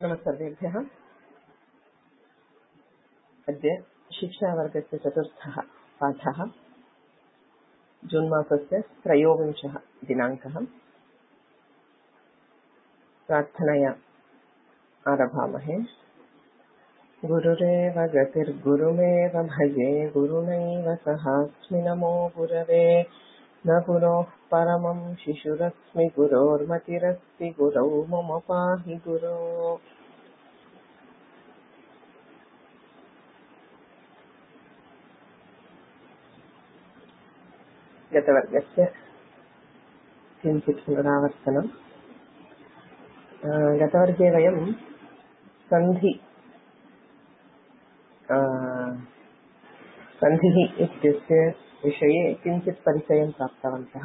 नमस्कारेभ्यः। अद्य शिक्षावर्गस्य चतुर्थः पाठः, जून् मासस्य 23 दिनाङ्कः। प्रार्थनया आरभामहे। गुरुरेव गतिर्गुरुमेव भजे, गुरुणैव सहास्मि नमो गुरवे। न गुरोः परमं शिशुरस्मि, गुरोर्मतिरस्ति गुरौ मम पाहि गुरो। गतवर्गस्य किञ्चित् पुनरावर्तनम्। गतवर्गे वयं सन्धिः इत्यस्य विषये किञ्चित् परिचयं प्राप्तवन्तः।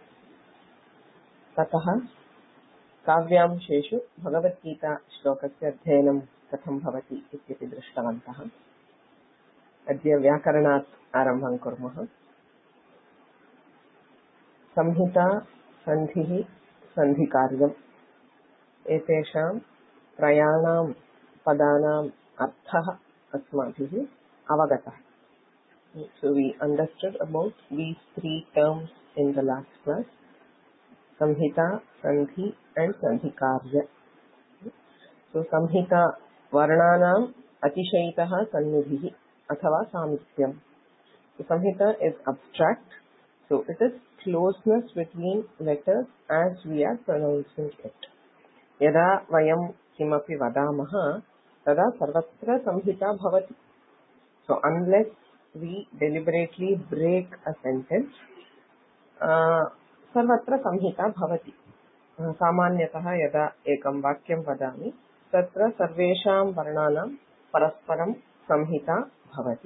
ततः काव्यांशेषु भगवद्गीता श्लोकस्य अध्ययनं कथं भवति इत्यपि दृष्टवन्तः। अद्य व्याकरणात् आरम्भं कुर्मः। संहिता, सन्धिः, सन्धिकार्यम् एतेषां त्रयाणां पदानाम् अर्थः अस्माभिः अवगतः। So we understood about these three terms in the last class: Samhita, Sandhi and Sandhikarya. So Samhita varnanam atishayitah sannidhihi athava samithya. So Samhita is abstract, so it is closeness between letters as we are pronouncing it. Yada vayam kimapi vadamaha tada sarvatra samhita bhavati. So unless we deliberately break a sentence, सर्वत्र संहिता भवति. सामान्यतः यदा एकं वाक्यं वदामि तत्र सर्वेषां वर्णानां परस्परं संहिता भवति.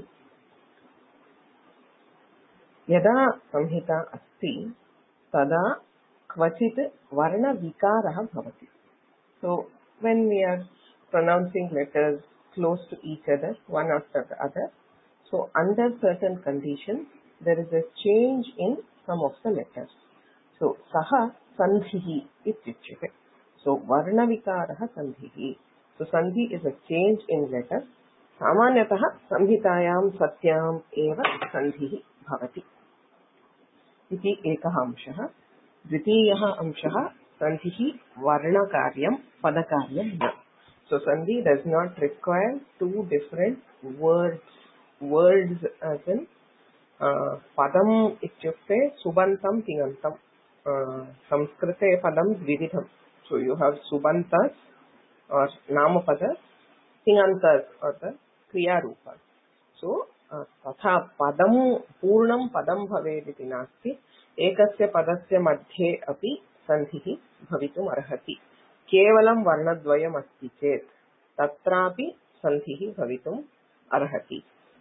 यदा संहिता अस्ति तदा क्वचित् वर्णविकारः भवति. So when we are pronouncing letters close to each other, one after the other, so under certain conditions there is a change in some of the letters. So saha sandhihi ityuchyate. So varna vikarah sandhihi. So sandhi is a change in letter. Samanyatah samhitayam satyam eva sandhihi bhavati. Iti ekah amshah. Dvitiyah amshah sandhihi varna karyam padakaryam na. So sandhi does not require two different words as in padam ityukte subantam tingantam. Samskrite padam dvividham. So you have subantas or namapadas, tingantas or the kriya rupas. So तथा पदं पूर्णं पदं भवेदिति नास्ति. एकस्य पदस्य मध्ये अपि सन्धिः भवितुम् अर्हति. केवलं वर्णद्वयम् अस्ति चेत् तत्रापि सन्धिः भवितुम् अर्हति.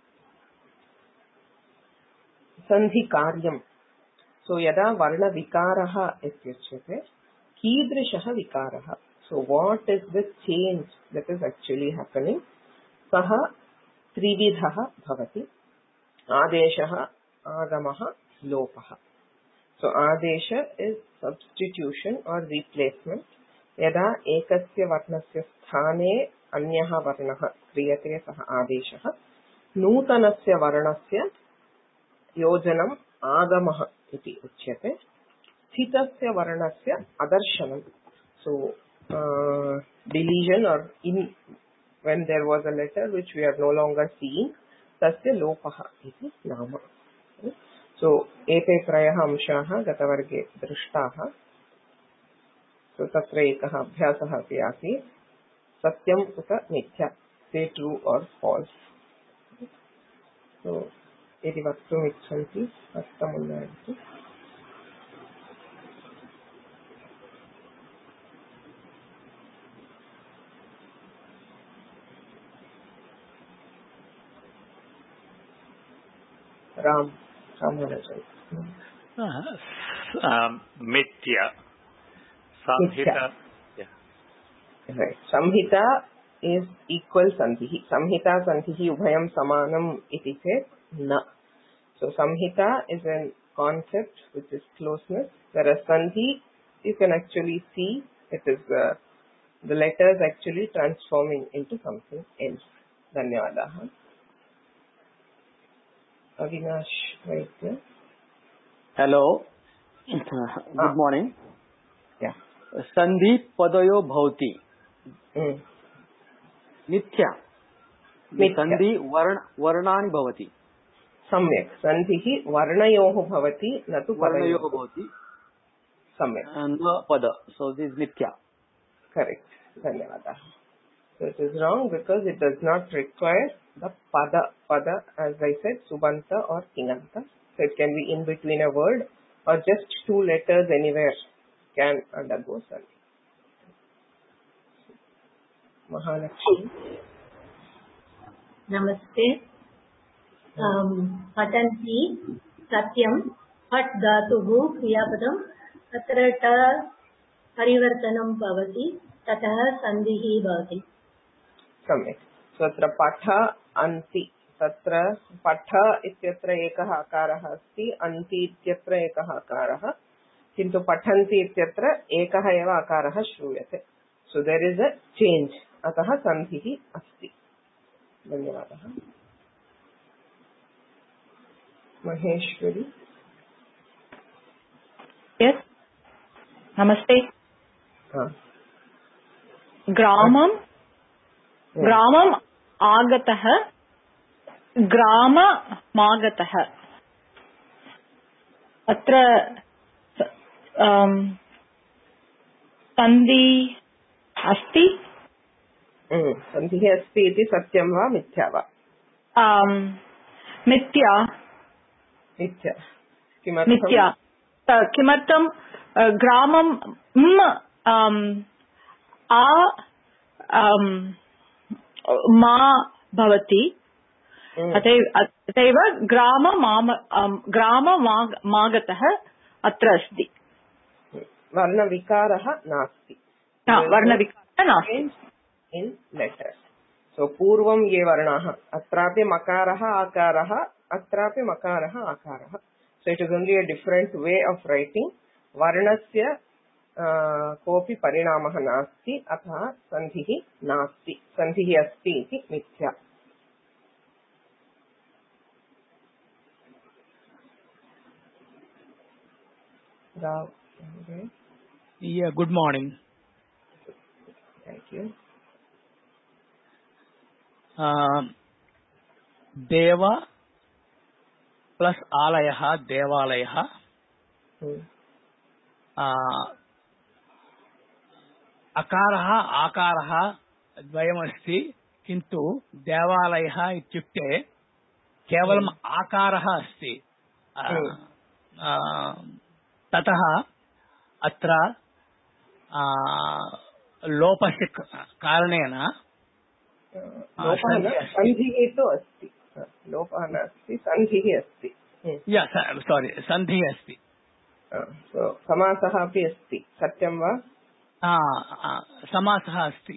सन्धिकार्यम्. So यदा वर्णविकारः इत्युच्यते कीदृशः विकारः. So what is the change that is actually happening? सः त्रिविधः भवति. आदेशः, आगमः, लोपः. So Adesh is substitution or replacement. यदा एकस्य वर्णस्य स्थाने अन्यः वर्णः क्रियते सः आदेशः. नूतनस्य वर्णस्य योजनम् आगमः इति उच्यते. स्थितस्य वर्णस्य अदर्शनम्. So deletion or when there was a letter which we are no longer seeing, tasya lopah iti nama. So ete trayah amshah gatavarge drishtaah. So tatra ekah abhyasah api asit. Satyam uta mithya, say true or false. So eti vaktum icchanti astamunnayati. Ram Mithya. Samhita. Yeah. Right. Samhita is equal sandhihi. Samhita sandhihi ubhayam samanam iti chet na. So samhita is a concept which is closeness, whereas sandhi you can actually see it is the letters actually transforming into something else. Dhanyawadaha. Avinash, right there. Hello. Good morning. Yeah. Sandhi padayo bhavati. Mithya. Sandhi varnani bhavati. Samyak. Sandhihi varnayoho bhavati, natu Varnayoho bhavati. Samyak. No pada. So this is mithya. Correct. Dhanyawadaha. So it is wrong because it does not require the pada. Pada, as I said, subanta or inganta. So it can be in between a word or just two letters anywhere can undergo sandhi. Mahalakshmi. Namaste. Patanti satyam pat dhatuhu kriyapadam tatra ta parivartanam bhavati tatah sandhihi bhavati. सम्यक्. So अत्र पठ अन्ति, तत्र पठ इत्यत्र एकः आकारः अस्ति, अन्ति इत्यत्र एकः आकारः, किन्तु पठन्ति इत्यत्र एकः एव आकारः श्रूयते. So there is a change. अतः सन्धिः अस्ति. धन्यवादः. महेश्वरी. Yes. Namaste. ग्रामम् आगतः ग्राममागतः अत्र सन्धि अस्ति. सन्धिः अस्ति इति सत्यं वा मिथ्या वा? मिथ्या. किमर्थं ग्रामं मा भवति, अतएव ग्राममागतः अत्र अस्ति. वर्णविकारः नास्ति. वर्णविकारः नास्ति. In letters. So पूर्वं ये वर्णाः, अत्रापि मकारः आकारः, अत्रापि मकारः आकारः. So it is only a different way of writing. वर्णस्य कोऽपि परिणामः नास्ति, अतः सन्धिः नास्ति. सन्धिः अस्ति इति मिथ्या. Yeah, good morning. Thank you. Deva plus alayah, devalayah. अकारः आकारः द्वयमस्ति, किन्तु देवालयः इत्युक्ते केवलम् आकारः अस्ति. ततः अत्र लोपस्य कारणेन सन्धिः तु अस्ति. लोपः नास्ति, सन्धिः अस्ति. सन्धिः अस्ति. समासः अपि अस्ति. सत्यं वा? समासः अस्ति.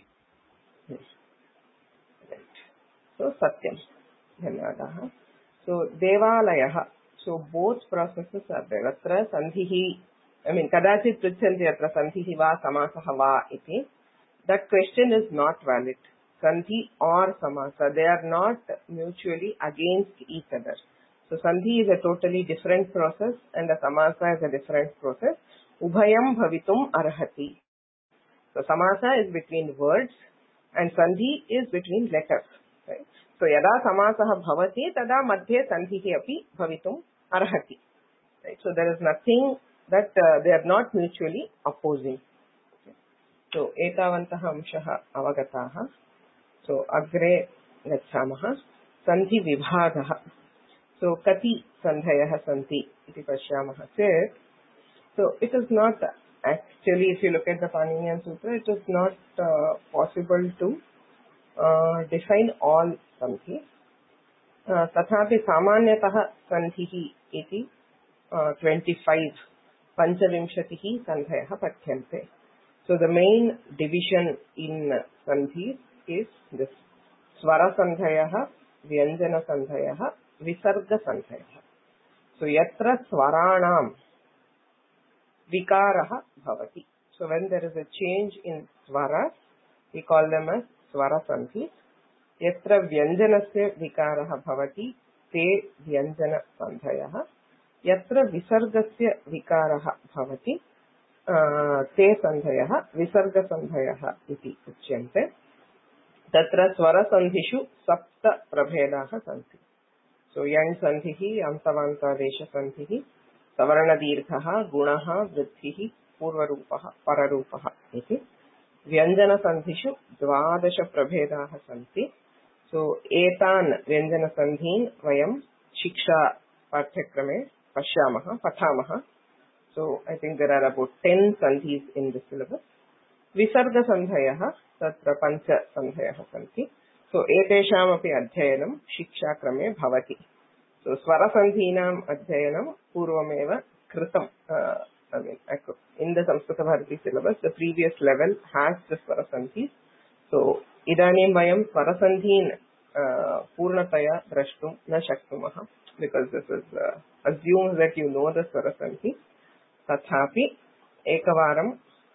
So satyam. Dhanyawadaha. So devalayah. So both processes are there. Atra sandhihi, kadachit prityanti atra sandhihi va samasah va iti. That question is not valid. Sandhi or samasa, they are not mutually against each other. So sandhi is a totally different process and a samasa is a different process. Ubhayam bhavitum arhati. So samasa is between words and sandhi is between letters. Right? So yada samasah bhavati tada madhye sandhihi api bhavitum arhati. Right? So there is nothing that they are not mutually opposing. Okay. So etavantah amshah avagataha. So agre gacchamaha. Sandhi vibhagah. So kati sandhayah santi iti pashyamaha chet. So it is not actually, if you look at the Paninian Sutra, it is not possible to define all sandhis. Tathapi samanyatah sandhihi iti 25 panchavimshatihi sandhayah pathyante. So the main division in sandhis is this: swara sandhayah, vyanjana sandhayah, visarga sandhayah. So yatra swaranam vikaraha bhavati. So when there is a change in swaras, we call them as swara sandhi. Yatra vyanjanasya vikarah bhavati te vyanjana sandhayah. Yatra visargasya vikarah bhavati te sandhayah visarga sandhayah iti uchyante. Tatra swara sandhishu sapta prabhedaah santi. So yan sandhihi antavantadesha sandhihi savarna dirghaha gunaha vriddhihi purvarupah pararupah iti. Vyanjana sandhishu dvadasha prabhedaah santi. So etan vyanjana sandhin vayam shiksha pathyakrame pathamah. So I think there are about 10 sandhis in the syllabus. Visarga sandhayah tatra pancha sandhayah santi. So etesham api adhyayanam shiksha krame bhavati. So swara sandhinam adhyayanam purvameva kritam. I mean, in the Samskrita Bharati syllabus, the previous level has the swara sandhis. So idanim vayam swara sandhin purnataya drashtum na shaktumah, because this is assumes that you know the swara sandhi. Tathapi ekavaram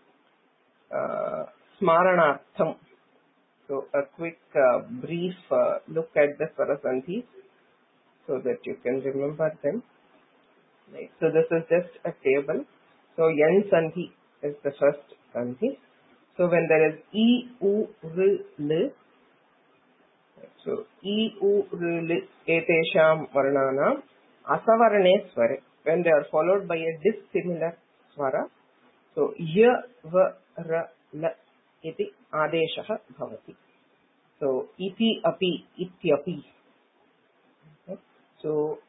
smaranartham. So a quick brief look at the swara sandhis so that you can remember them. Right. So this is just a table. So yan sandhi is the first sandhi. So when there is e, u, r, l, so e, u, r, l, etesham varnanam asavarane sware, when they are followed by a dissimilar swara, so ya, va, ra, la iti adeshah bhavati. So iti, api, ityapi. Okay. So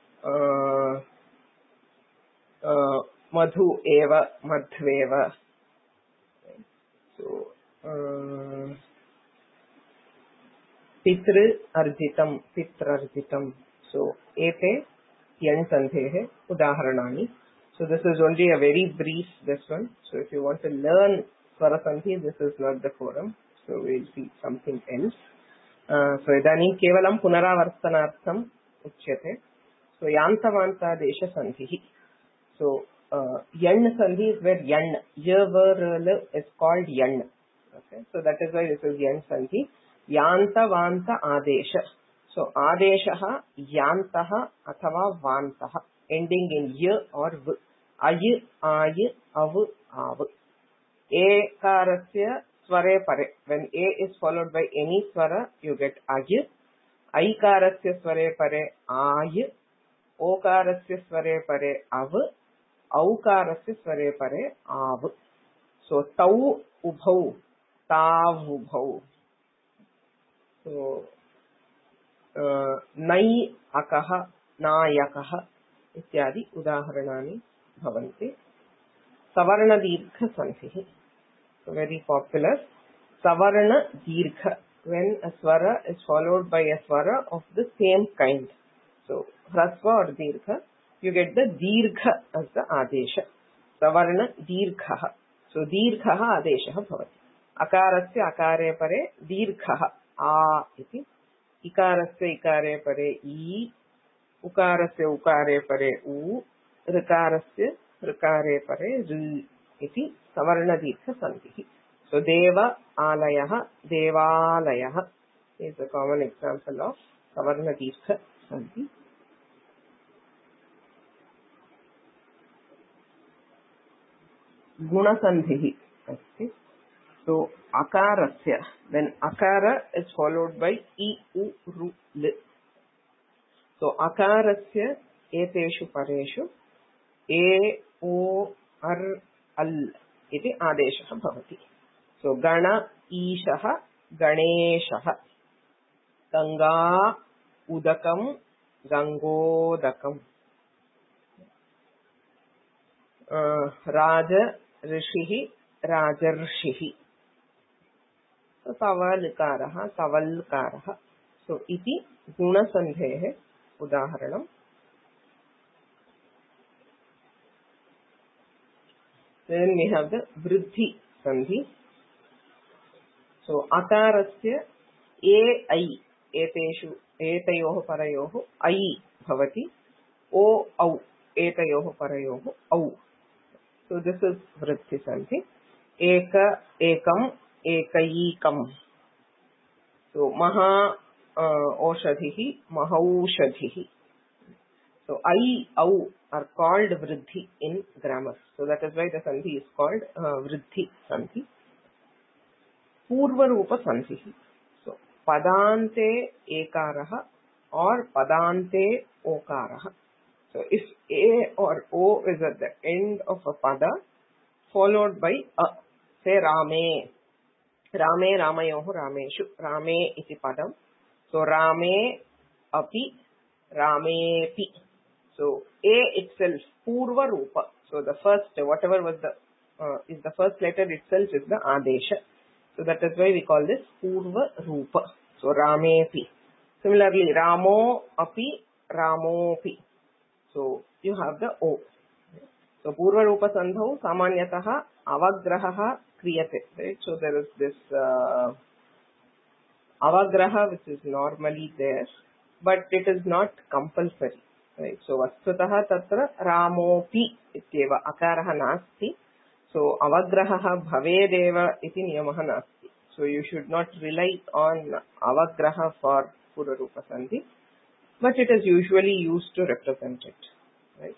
madhu eva, madhveva. So pitru arjitam, pitrarjitam. So ete yan sandhehe udaharanani. So this is only a very brief this one. So if you want to learn swara sandhi, this is not the forum. So we'll see something else. So idanim kevalam punaravartanartham uchyate. So yantavanta desha sandhi. So yan sandhi is where yan, yavarala is called yan. Okay, so that is why this is yan sandhi. Yanta vanta adesha. So adeshaha yantaha athava vantaha, ending in ya or v. Ay, ay, av, av. Ekarasya sware pare. When a is followed by any swara, you get ay. Aikarasya sware pare ay. Okarasya sware pare av. Aukarasya sware pare av. So tau ubhau, tav ubhau. So nai akaha, nayakaha ityadi udaharanani bhavanti. Savarna dirgha sandhi. So very popular. Savarna dirgha, when a swara is followed by a swara of the same kind. So hrasva or dirgha, you get the dirgha as the adesha. Savarna dirgha. So dirgha adesha bhavati. Akarasya akare pare dirgha a iti. Ikarasya ikare pare I. Ukarasya ukare pare u. Rikarasya rikare pare ri iti savarna dirgha sandhi. So deva alayah, devalayah is a common example of savarna dirgha sandhi. Guna sandhi asti. So akarasya, when akara is followed by I, u, ru, l. So akarasya eteshu pareshu a, o, ar, al iti adeshah bhavati. So gana ishaha, ganeshah. Ganga udakam, gangodakam. Raja rishihi, rajarshihi. So tavalkaraha, tavalkaraha. So iti guna sandhehe udaharanam. Then we have the vriddhi sandhi. So akarasya ai eteshu etayoh parayoh ai bhavati. O au etayoh parayoh au. So this is vriddhi sandhi. Eka ekam ekayikam. So maha oshadhihi, mahaushadhihi. So I, au are called vriddhi in grammar. So that is why the sandhi is called vriddhi sandhi. Purva rupa sandhi. So padante ekaraha or padante okaraha. So if A or O is at the end of a pada followed by a, say Rame. Rame Ramayoho Rameshu. Rame iti padam. So Rame api Ramepi. So A itself, Purva Rupa. So the first, whatever was is the first letter itself is the Adesha. So that is why we call this Purva Rupa. So Ramepi. Similarly, Ramo api Ramopi. So you have the O. So Purva Rupa Sandhau Samanyataha Avagraha Kriyate. Right? So there is this Avagraha which is normally there, but it is not compulsory. Right? So Vastutaha Tatra Ramopi ityeva Akaraha Nasti. So Avagraha Bhavedeva iti Niyamaha Nasti. So you should not rely on Avagraha for Purva Rupa Sandhi, but it is usually used to represent it. Right?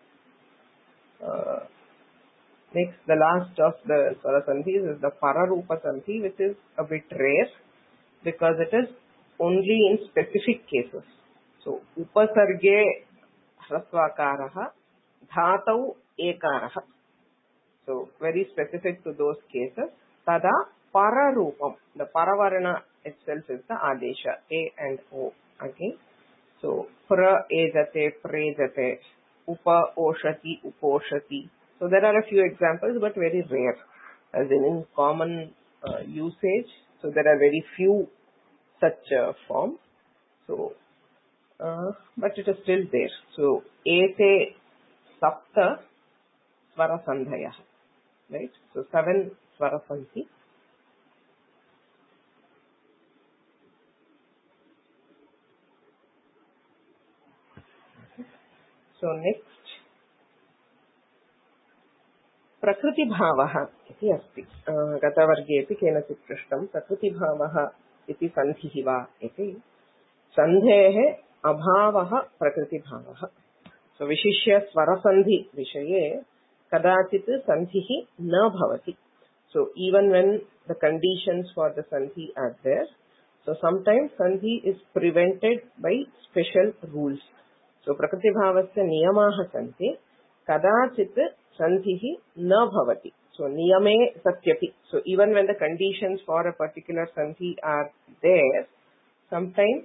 Next, the last of the Swara Sandhis is the Pararupa Sandhi, which is a bit rare because it is only in specific cases. So, Upasarge Hrasvakaraha Dhatau Ekaraha. So, very specific to those cases. Tada Pararupam. The Paravarana itself is the Adesha, A and O. Okay. So, pra ejate, prejate, upa oshati, uposhati. So, there are a few examples, but very rare, as in common usage. So, there are very few such forms. So, but it is still there. So, ete sapta swara sandhaya. Right? So, 7 swara sandhi. So next, प्रकृतिभावः इति अस्ति. गतवर्गेऽपि केनचित् पृष्टं प्रकृतिभावः इति सन्धिः वा इति. सन्धेः अभावः प्रकृतिभावः. So विशिष्य स्वरसन्धि विषये कदाचित् सन्धिः न भवति. So even when the conditions for the sandhi are there, so sometimes sandhi is prevented by special rules. So prakriti bhavasya niyamaha santi kadachit sandhihi na bhavati. So niyame satyati. So even when the conditions for a particular sandhi are there, sometimes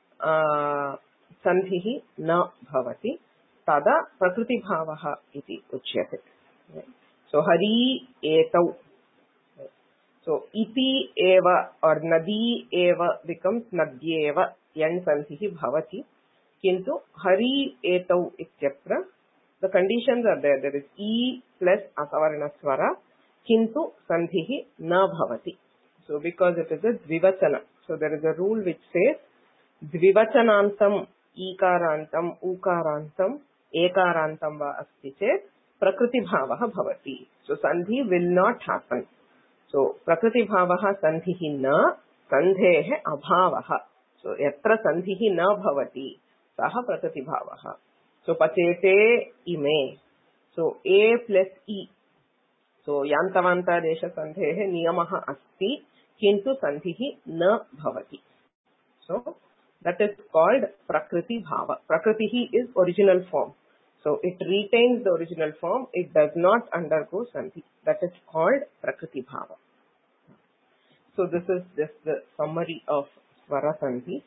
sandhihi na bhavati. Tada prakriti bhavaha iti uchyate. So hari etau. So iti eva or nadi eva becomes nadyeva yan sandhihi bhavati. Kintu hari etau ityatra, the conditions are there. There is e plus asavarana swara. Kintu sandhihi na bhavati. So because it is a dvivachana. So there is a rule which says dvivachanantam ikarantam ukarantam ekarantam va asti chet prakriti bhavaha bhavati. So sandhi will not happen. So prakriti bhavaha sandhihi na sandhehe abhavaha. So yatra sandhihi na bhavati. Saha prakriti bhavaha. So pachete ime. So a plus e. So yantavanta desha sandhehe niyamaha asti kintu sandhihi na bhavati. So that is called prakriti bhava. Prakritihi is original form. So it retains the original form. It does not undergo sandhi. That is called prakriti bhava. So this is just the summary of swara sandhi.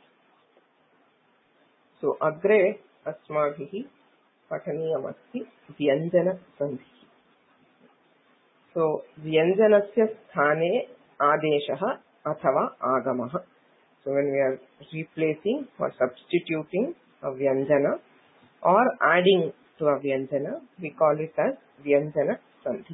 So agre asmabhihi pataniyamasti vyanjana sandhi. So vyanjanasya sthane adeshaha athava agamaha. So when we are replacing or substituting a vyanjana or adding to a vyanjana, we call it as vyanjana sandhi.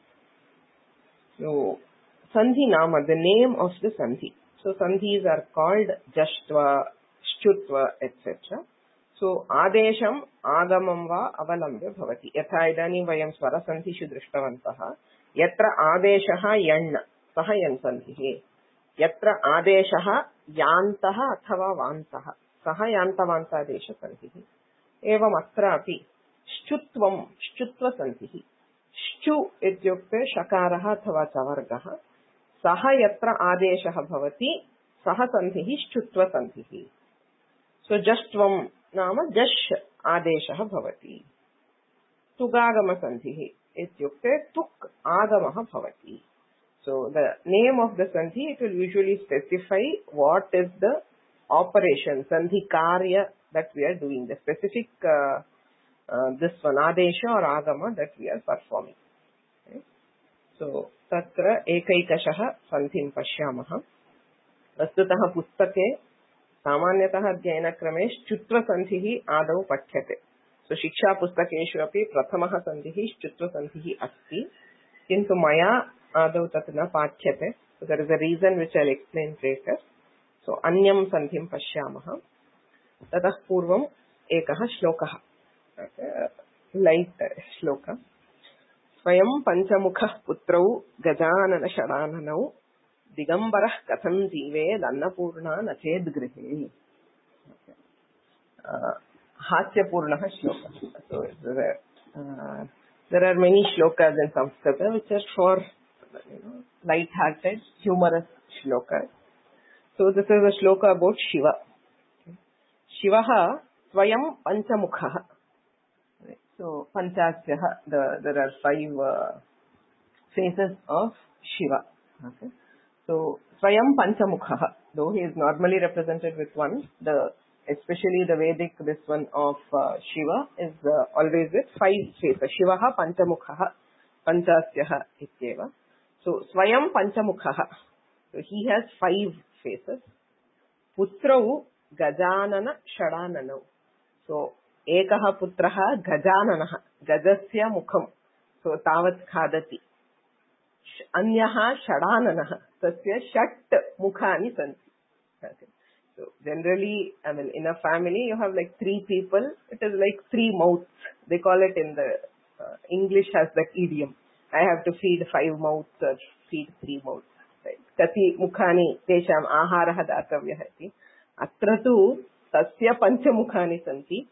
So sandhi nama, the name of the sandhi. So sandhis are called jashtva, shtutva, etc. So adesham agamam va avalambya bhavati. Yatha idani vayam swara sandhishu drishtavantaha. Yatra adeshaha yan. सः यन्सन्धिः यत्र आदेशः यान्तः अथवा वान्तः सः यान्तवान्तादेशसन्धिः एवम् अत्रापि श्चुत्वं श्चुत्वसन्धिः श्चु इत्युक्ते शकारः अथवा चवर्गः सः यत्र आदेशः भवति सः सन्धिः श्चुत्वसन्धिः सो जष्ट्वं नाम जश् आदेशः भवति तुगागमसन्धिः इत्युक्ते तुक् आगमः भवति. So the name of the sandhi, it will usually specify what is the operation, sandhi karya that we are doing, the specific this one adesha or agama that we are performing. Okay? So tatra ekaikashah sandhim pashyamah. Vastutah pustake सामान्यतः अध्ययनक्रमे श्चुत्वसन्धिः आदौ पठ्यते. सो शिक्षा पुस्तकेषु अपि प्रथमः सन्धिः श्चुत्वसन्धिः अस्ति किन्तु मया आदौ तत् न पाठ्यते. So there is a reason which I will explain later. So अन्यं सन्धिं पश्यामः. ततः पूर्वम् एकः श्लोकः, लैट् श्लोक. स्वयं पञ्चमुखः पुत्रौ गजानन षडाननौ दिगंबरः कथं जीवेद अन्नपूर्णा न चेद् गृहे. हास्यपूर्णः श्लोकः. So there are many shlokas in Sanskrit which are for light-hearted, humorous shlokas. So this is a shloka about Shiva. Shivaha Swayam Panchamukhah. So Panchasyah, there are 5 faces of Shiva. Okay. So Swayam Panchamukhah, though he is normally represented with one, especially the Vedic this one of Shiva is always with 5 faces. Shivaha Panchamukhah Panchasyah ityeva. So Swayam Panchamukhah, so he has 5 faces. Putrau Gajanana Shadananau. So Ekaha Putraha Gajananah, Gajasya Mukham, so Tavat Khadati. Anyaha Shadananah, tasya Shat Mukhani Santi. Okay. So generally, I mean, in a family you have like 3 people, it is like 3 mouths. They call it in the English has that idiom. I have to feed 5 mouths or feed 3 mouths. Right? Kati mukhani tesham aharaha datavyah iti. Atra tu tasya pancha mukhani santi.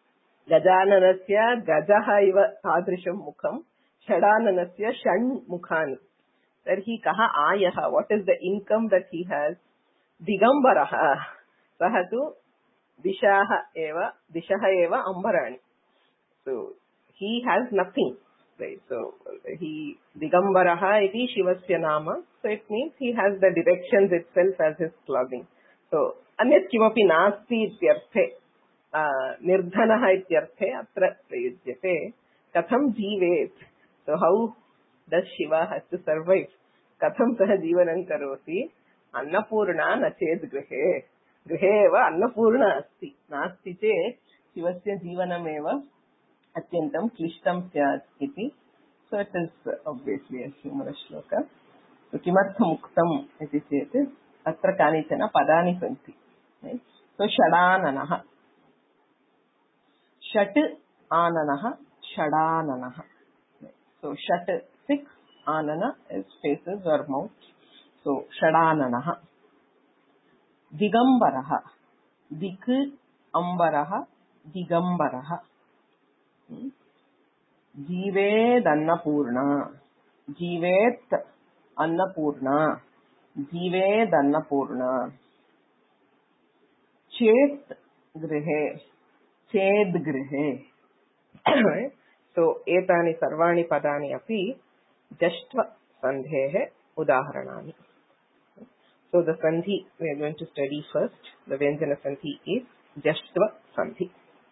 Gajananasya gajaha iva tadrisham mukham. Shadananasya shan mukhani. Tarhi kaha ayaha, what is the income that he has? Digambaraha. Saha tu dishaha eva ambarani. So he has nothing. Right. So he Digambaraha iti Shivasya nama. So it means he has the directions itself as his clothing. So anyat kimapi nasti ityarthe nirdhanaha ityarthe atra prayudyate. Katham jivet. So how does Shiva has to survive? Katham saha jivanam karoti. Annapurna na ched grihe. Grihe eva annapurna asti. Nasti ched Shivasya jivanam eva atyantam klishtam syat iti. So it is obviously a humorous shloka. So kimartham uktam iti chete atra kanichana padani santi. Right? So shadananah. Shat ananah, shadananah. So shat 6, anana is faces or mouth. So shadananah. Digambaraha. Dik ambaraha. Digambaraha. Jeeved Annapurna. Jeevet Annapurna. Jeeved Annapurna. Chet Grihe. Ched Grihe. So, etani sarvani padani api jashtva sandhehe udaharanani. So, the sandhi we are going to study first. The Vyanjana sandhi is jashtva sandhi.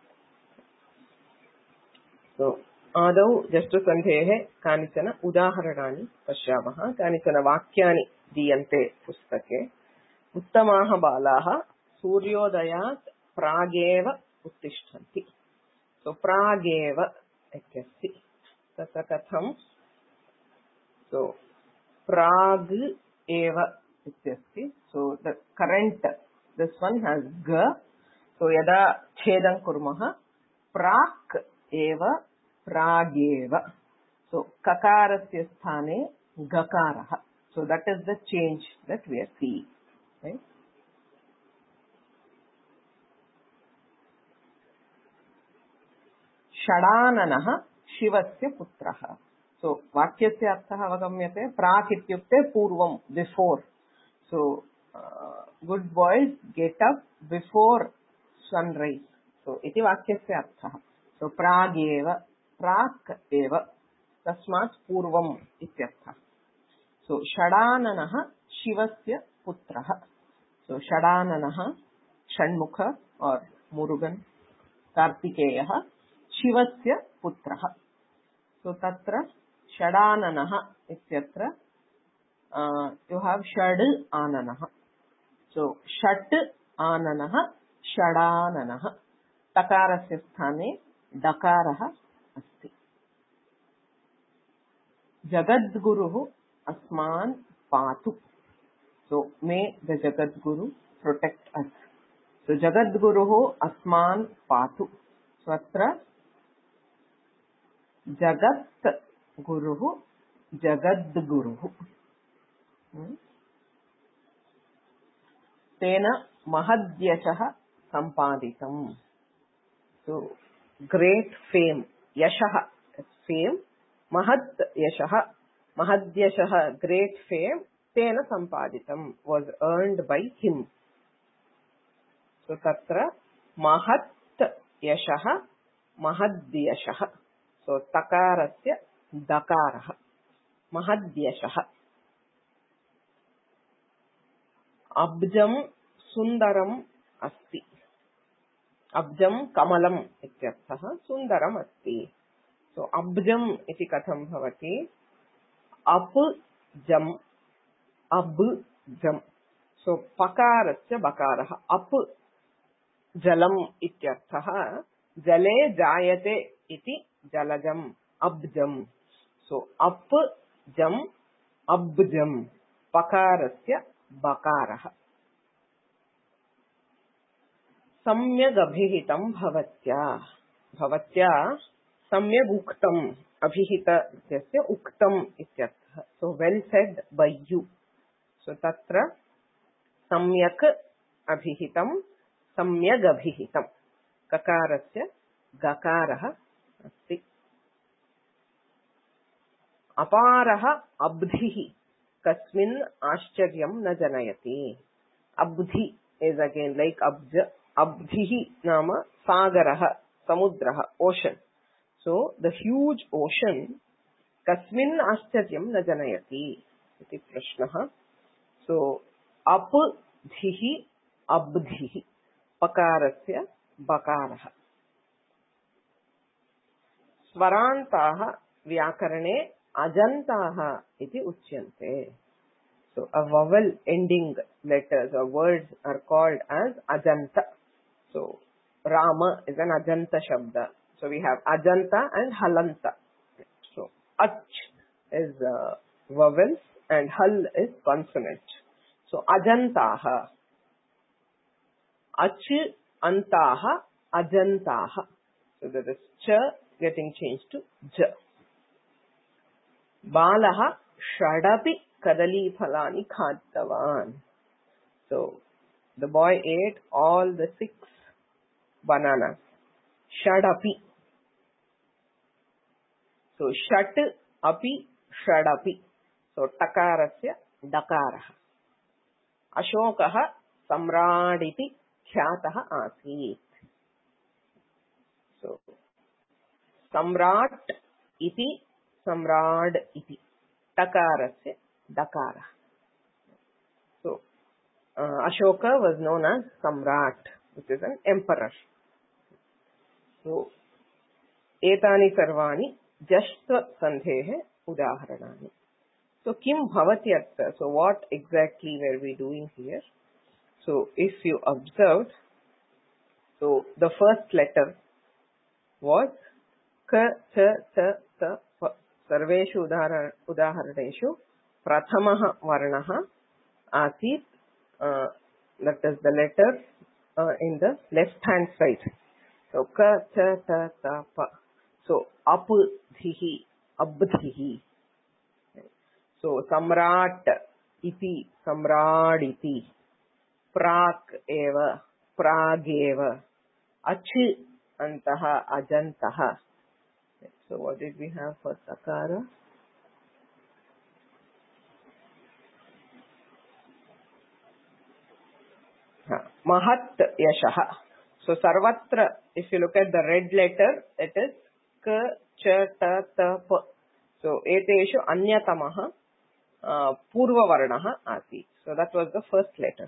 So, आदौ जष्टुसन्धेः कानिचन उदाहरणानि पश्यामः. कानिचन वाक्यानि दीयन्ते पुस्तके. उत्तमाः बालाः सूर्योदयात् प्रागेव उत्तिष्ठन्ति. सो प्रागेव इत्यस्ति. तत्र कथं? सो प्राग् एव इत्यस्ति. So the current this one has ग. सो यदा छेदं कुर्मः प्राक् एव प्रागेव. So kakarasya sthane gakarah. So that is the change that we are seeing. Right? Shadananah Shivasya Putraha. So Vakyasya Arthah Avagamyate. Prak ityukte Purvam, before. So good boys get up before sunrise. So iti Vakyasya Arthah. So Prag eva, Prak eva, Tasmat Purvam ityarthah. So Shadananah Shivasya Putraha. So Shadananah, Shanmukha or Murugan, Kartikeyaha, Shivasya Putraha. So Tatra Shadananah ityatra you have Shad Ananah. So Shat Ananah, Shadananah. Takarasya sthane Dakaraha asti. Jagadguruhu Asman Patu. So may the Jagadguru protect us. So Jagadguruhu Asman Patu. So atra Jagat Guruhu Jagadguruhu. Tena Mahadyashaha Sampaditam. So great fame, Yashaha, fame, Mahad Yashaha, Mahadyashaha, great fame, Tena Sampaditam, was earned by him. So Tatra Mahat Yashaha, Mahadyashaha. So Takarasya Dakaraha, Mahadyashaha. Abjam Sundaram Asti. Abjam Kamalam ityarthah Sundaram Asti. So Abjam iti katham bhavati. Apjam, Abjam. So Pakarasya Bakaraha. Up Jalam ityarthah. Jale Jayate iti Jalajam. Abjam. So Apjam, Abjam. Pakarasya Bakaraha. Samyag abhihitam bhavatya. Bhavatya samyag uktam. Abhihita ityasya uktam ityarthah. So well said by you. So tatra samyak abhihitam, samyag abhihitam. Kakarasya gakaraha asti. Aparaha abdhihi kasmin ashcharyam na janayati. Abdhi is again like abja. Abdhihi nama sagaraha, samudraha, ocean. So the huge ocean, kasmin ashcharyam na janayati. Iti prashnaha. So apdhihi, abdhihi, pakarasya bakaraha. Svarantaha vyakarane ajantaha iti uchyante. So a vowel ending letters or words are called as ajanta. So Rama is an ajanta shabda. So we have ajanta and halanta. So ach is vowels and hal is consonant. So ajantaha, ach antaha, ajantaha. So there is cha getting changed to ja. Balaha shadapi kadali phalani khaddavan. So the boy ate all the 6 bananas. Shadapi. So shat api shadapi. So takarasya dakaraha. Ashokaha samraditi khyataha asit. So samrat iti samrad iti. Takarasya dakara. So Ashoka was known as Samrat, which is an emperor. So etani sarvani jashtva sandhehe udaharanani. So kim bhavati atta. So what exactly were we doing here? So if you observed, so the first letter was ka, cha, cha, ta, pa. Sarveshu udaharaneshu prathamaha varnaha asit. That is the letter in the left hand side. So ka, cha, ta, ta, pa. So apdhihi, abdhihi. So samrat इति सम्राड् इति प्राक् एव प्रागेव अच् अन्तः अजन्तः. So what did we have for sakara? Mahat yashah. So sarvatra, if you look at the red letter, it is k, ch, ta, ta, pa. So eteshu anyatamaha purva varnaha asi. So that was the first letter.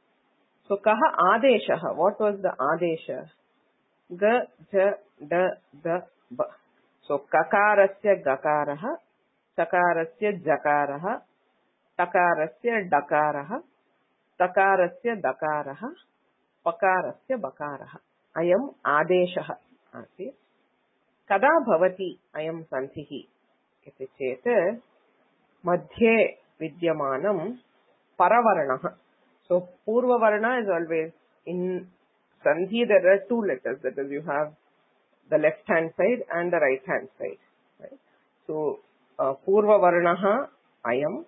So kaha adeshah? What was the adesha? Ga, ja, da, da, ba. So kakarasya gakaraha, chakarasya jakaraha, takarasya dakaraha, takarasya dakaraha, pakarasya bakaraha. Ayam adeshah आसीत्. कदा भवति अयं सन्धिः इति चेत् मध्ये विद्यमानं परवर्णः. So पूर्ववर्णः is always in sandhi. There are two letters, that is, you have the left hand side and the right hand side, right? So purvavarnaha ayam,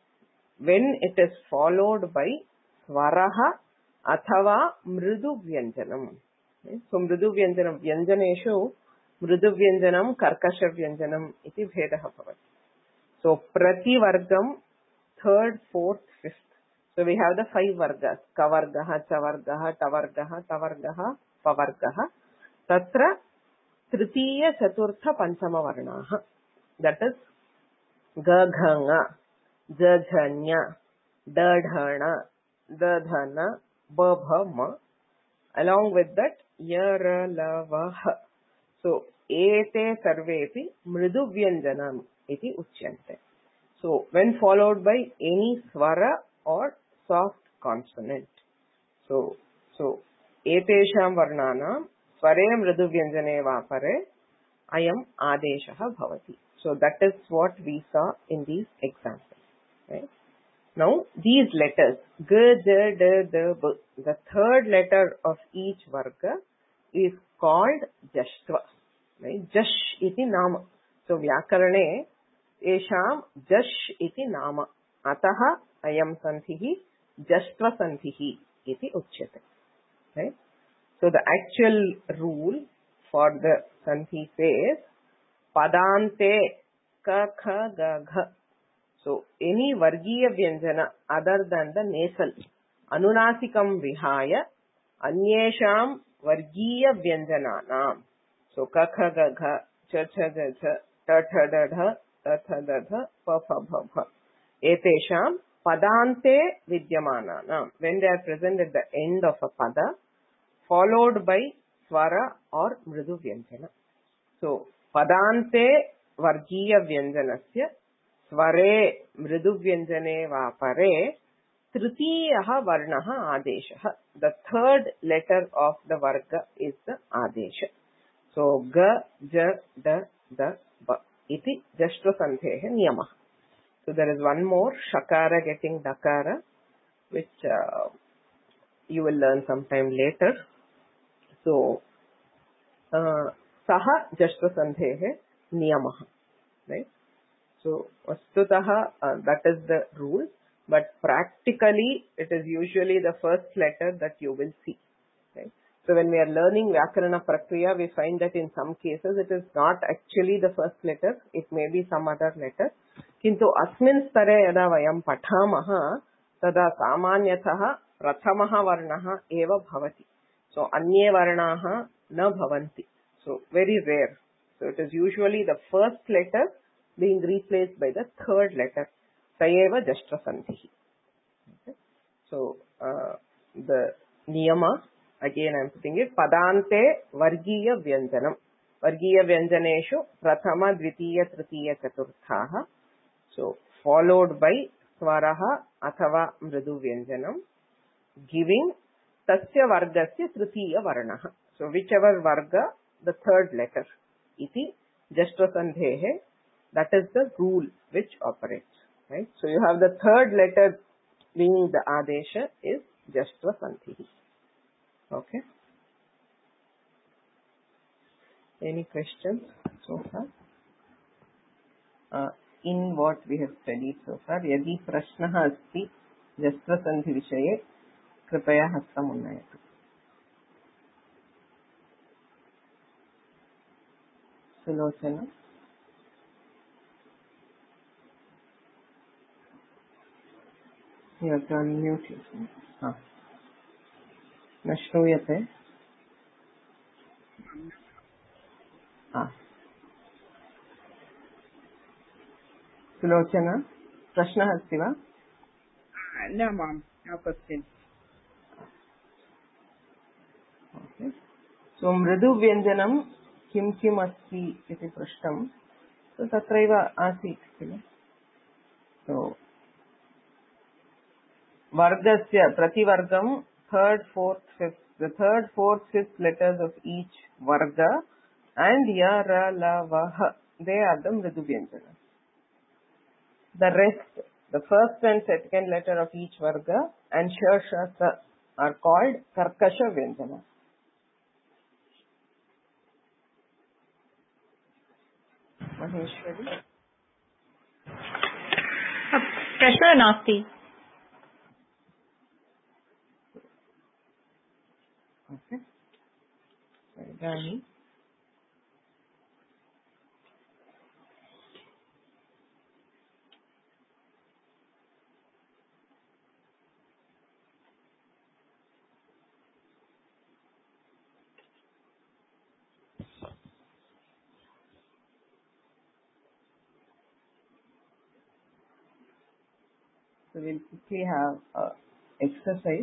when it is followed by swaraha athava mridu vyanjanam. Right? So mridu vyanjanam, vyanjaneshu mridu vyanjanam karkasha vyanjanam iti bhedaha bhavati. So prati vargam, third, fourth, fifth. So we have the 5 vargas: kavargaha, chavargaha, tavargaha, tavargaha, pavargaha. Tatra tritiya chaturtha panchama varnaha. That is gaghanga, jajhanya, dadhana, dadhana, babhama. Along with that yaralavaha. So ete sarvepi mridu vyanjanam iti uchyante. So when followed by any swara or soft consonant. So etesham varnanam sware mridu vyanjane vapare ayam adeshah bhavati. So that is what we saw in these examples. Right? Now these letters g, j, d, d, b, the third letter of each varga is called jashtva. Right? Jash iti nama. So vyakarane esham jash iti nama. Ataha ayam sandhihi jashtva sandhihi iti uchyate. Right? So the actual rule for the sandhi says padante ka, kha, ga, gha. So any vargiya vyanjana other than the nasal anunasikam vihaya anyesham vargiya vyanjananam. So ka, kha, ga, gha, cha, cha, ga, cha, ta, tha, da, dha, ta, tha, da, dha, pa, pha, bha, bha. Etesham padante vidyamananam. When they are present at the end of a pada, followed by swara or mridu vyanjana. So padante vargiya vyanjanasya sware mridu vyanjane vapare tritiyaha varnaha adeshah. The third letter of the varga is the adesha. So ga, ja, da, da, ba iti jashtva sandheha niyamah. So there is one more, shakara getting dakara, which you will learn sometime later. So saha jashtva sandheha niyamah. Right? So vastutaha that is the rule, but practically it is usually the first letter that you will see. Right? So when we are learning Vyakarana Prakriya, we find that in some cases it is not actually the first letter, it may be some other letter. Kintu asmin stare yada vayam pathamaha tada samanyatah prathamaha varnaha eva bhavati. So anye varnaha na bhavanti. So very rare. So it is usually the first letter being replaced by the third letter. Sayeva jashtva sandhihi. Okay. So the niyama, again I am putting it, padante vargiya vyanjanam. Vargiya vyanjaneshu prathama, dvitiya, tritiya, chaturthaha. So followed by swaraha athava mridu vyanjanam, giving tasya vargasya tritiya varnaha. So whichever varga, the third letter. Iti jashtva sandhehe. That is the rule which operates. Right? So you have the third letter being the adesha is jashtva sandhihi. Okay. Any questions so far? in what we have studied so far. Yadi prashnah asti Jastra Sandhi Vishaye Kripaya Hastam Unnayatu. Sulochana. You have to unmute yourself. न श्रूयते. सुलोचना, प्रश्नः अस्ति वा? न मां न question. सो मृदुव्यञ्जनं किं किम् अस्ति इति पृष्टं. तत्रैव आसीत् किल. सो वर्गस्य प्रतिवर्गं third, fourth, fifth, the third, fourth, fifth letters of each varga and ya, ra, la, va, ha, they are the mriduvyanjana. The rest, the first and second letter of each varga and sha, sha, sa are called karkasha vyanjana. Maheshwari? प्रश्नः नास्ति. Okay. Dani. So we'll quickly have exercise.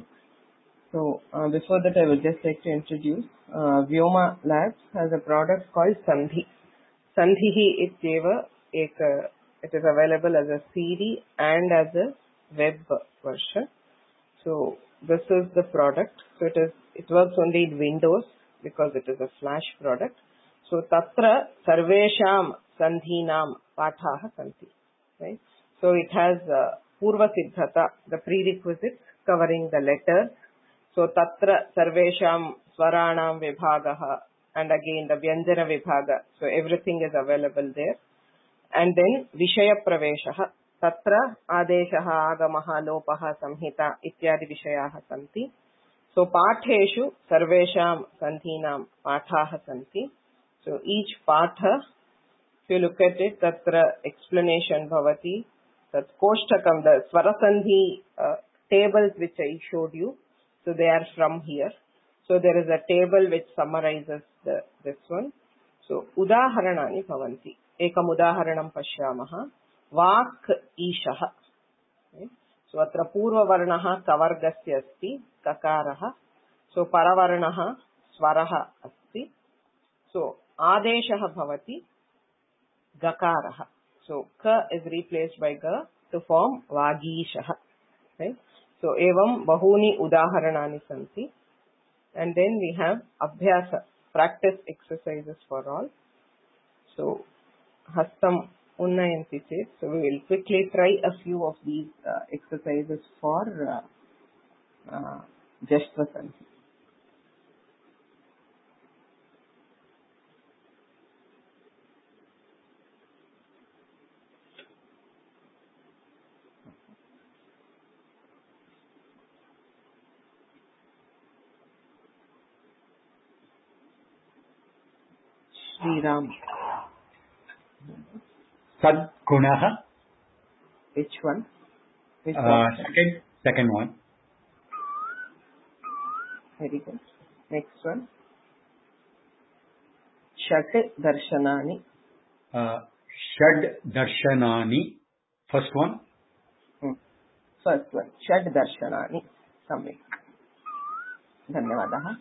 So before that, I would just like to introduce Vyoma Labs has a product called Sandhi. Sandhihi ityeva eka. It is available as a CD and as a web version. So this is the product. So it works only in Windows because it is a Flash product. So tatra sarvesham sandhinam pathaha santi. Right. So it has purva siddhata, the prerequisites covering the letters. So tatra sarvesham swaranam vibhagaha, and again the vyanjana vibhaga. So everything is available there. And then vishaya praveshaha, tatra adeshaha agamaha lopaha samhita ityadi vishayaha santi. So patheshu sarvesham sandhinam pathaha santi. So each patha, if you look at it, tatra explanation bhavati, that koshtakam, the swarasandhi tables which I showed you. So they are from here. So there is a table which summarizes this one. So udaharanani bhavanti. Ekam udaharanam pashyamaha. Vak ishaha. Okay. So atra purva varnaha kavargasya asti kakaraha. So paravarnaha swaraha asti. So adeshaha bhavati gakaraha. So ka is replaced by ga to form vagishaha. Right? So evam bahuni udaharanani santi. And then we have abhyasa, practice exercises for all. So hastam unnayanti chet. So we will quickly try a few of these exercises for Jastra Sandhi. Sriram. Sadgunaha. Which one? Which one? Second one. Very good. Next one. Shat darshanani. Shad darshanani. First one. First one. Shad darshanani. Samyak. Dhanyavadaha.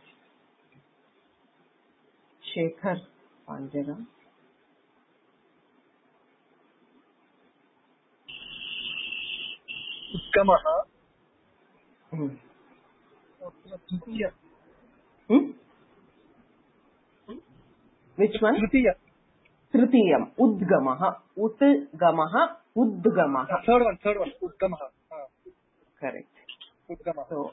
Shekhar Panjara. Uttamaha. Which one? Tritiyam. Udgamaha. Utgamaha. Udgamaha. Third one. Udgamaha. Correct. Udgamaha.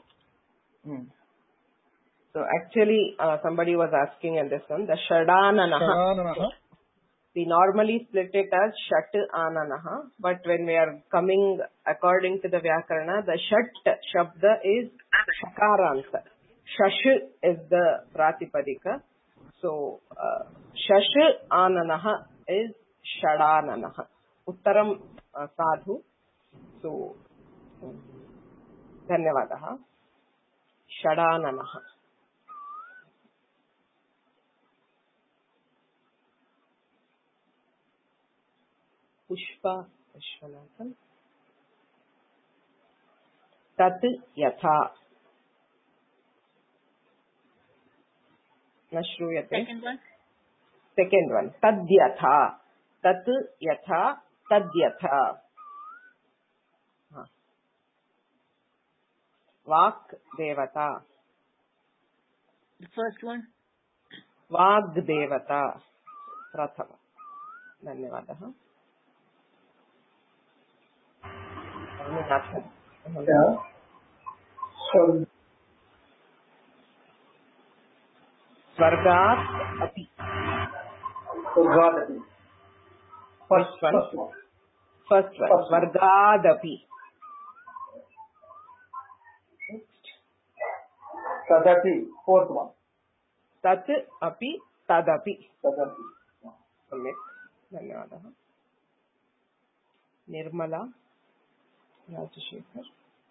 So actually somebody was asking in this one, the Shadananaha. we normally split it as Shat Ananaha, but when we are coming according to the Vyakarana, the Shat Shabda is Shakaranta. Shash is the Pratipadika. So, Shash Ananaha is Shadananaha. Uttaram Sadhu. So, Dhanyavadaha. Shadananaha. Pushpa Vishwanathan. Tat Yatha. Nashruyate. Second one. Second one. Tadyatha. Tat Yatha. Tadyatha. Vak Devata. The first one. Vag Devata. Prathama. Dhanyavadaha. Yeah. So, Svargat Api. Swargadapi. First one. Svargadapi. Tadapi. Fourth one. Tat Api Tadapi. Tadapi. सम्यक् धन्यवादः Nirmala Rajshekhar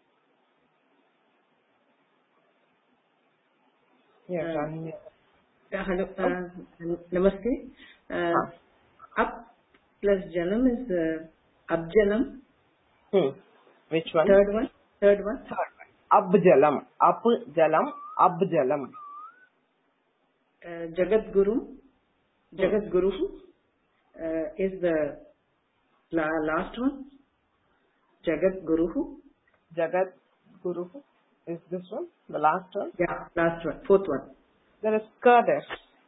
Hello, namaste. Up plus janam is abjalam. Which one? Third one. Abjalam. Abjalam. Jagat Guru is the last one. Jagat Guru is this one, the last one? Yeah, last one, fourth one. There is ka there.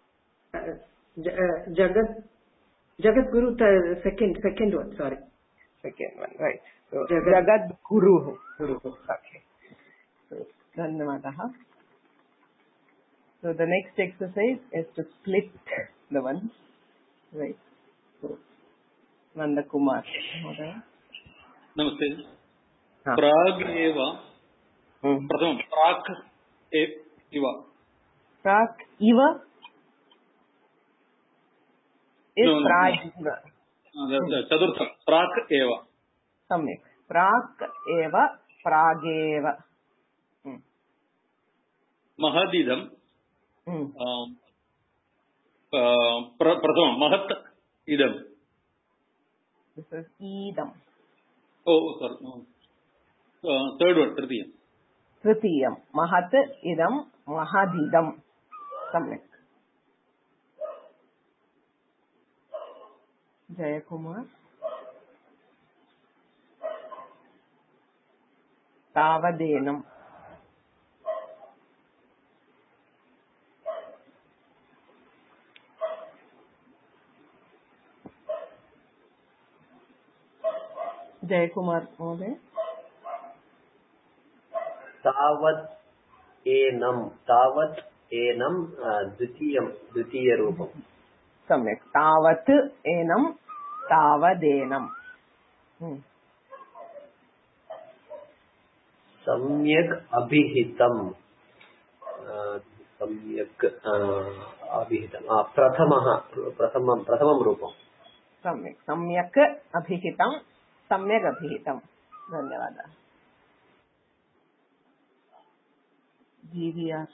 Jagat Guru, second one, sorry. Second one, right. So, Jagat Guru. Okay. So, Dhanyavadaha. So, the next exercise is to split the ones. Right. So, Nanda Kumar. Namaste. Prag eva. Pratham. Prak eva. Prak eva is Prag eva. Chaturtha. Prak eva. Samyak. Prak eva. Prageva. Mahadidam. Pratham. Mahat idam. This is idam. Oh, sorry. Third one, Tritiyam. Mahat idam. Mahadidam. Samyak. Jayakumar. Tavadenam. Jayakumar Mode. Tavat enam द्वितीय रूपम सम्यक् तावत् एनं तावदेनं सम्यक् अभिहितं प्रथमं रूपं सम्यक् अभिहितं सम्यक् अभिहितं धन्यवादः जीवीआर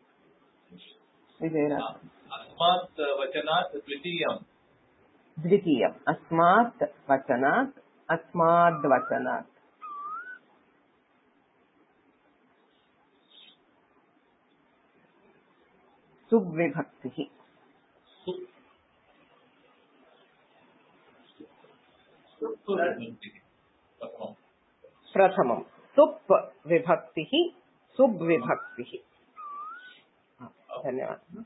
अस्मात् वचनात् द्वितीयम् अस्मात् वचनात् अस्माद्वचनात् सुविभक्तिः प्रथमं सुप् विभक्तिः सुब्विभक्तिः धन्यवादः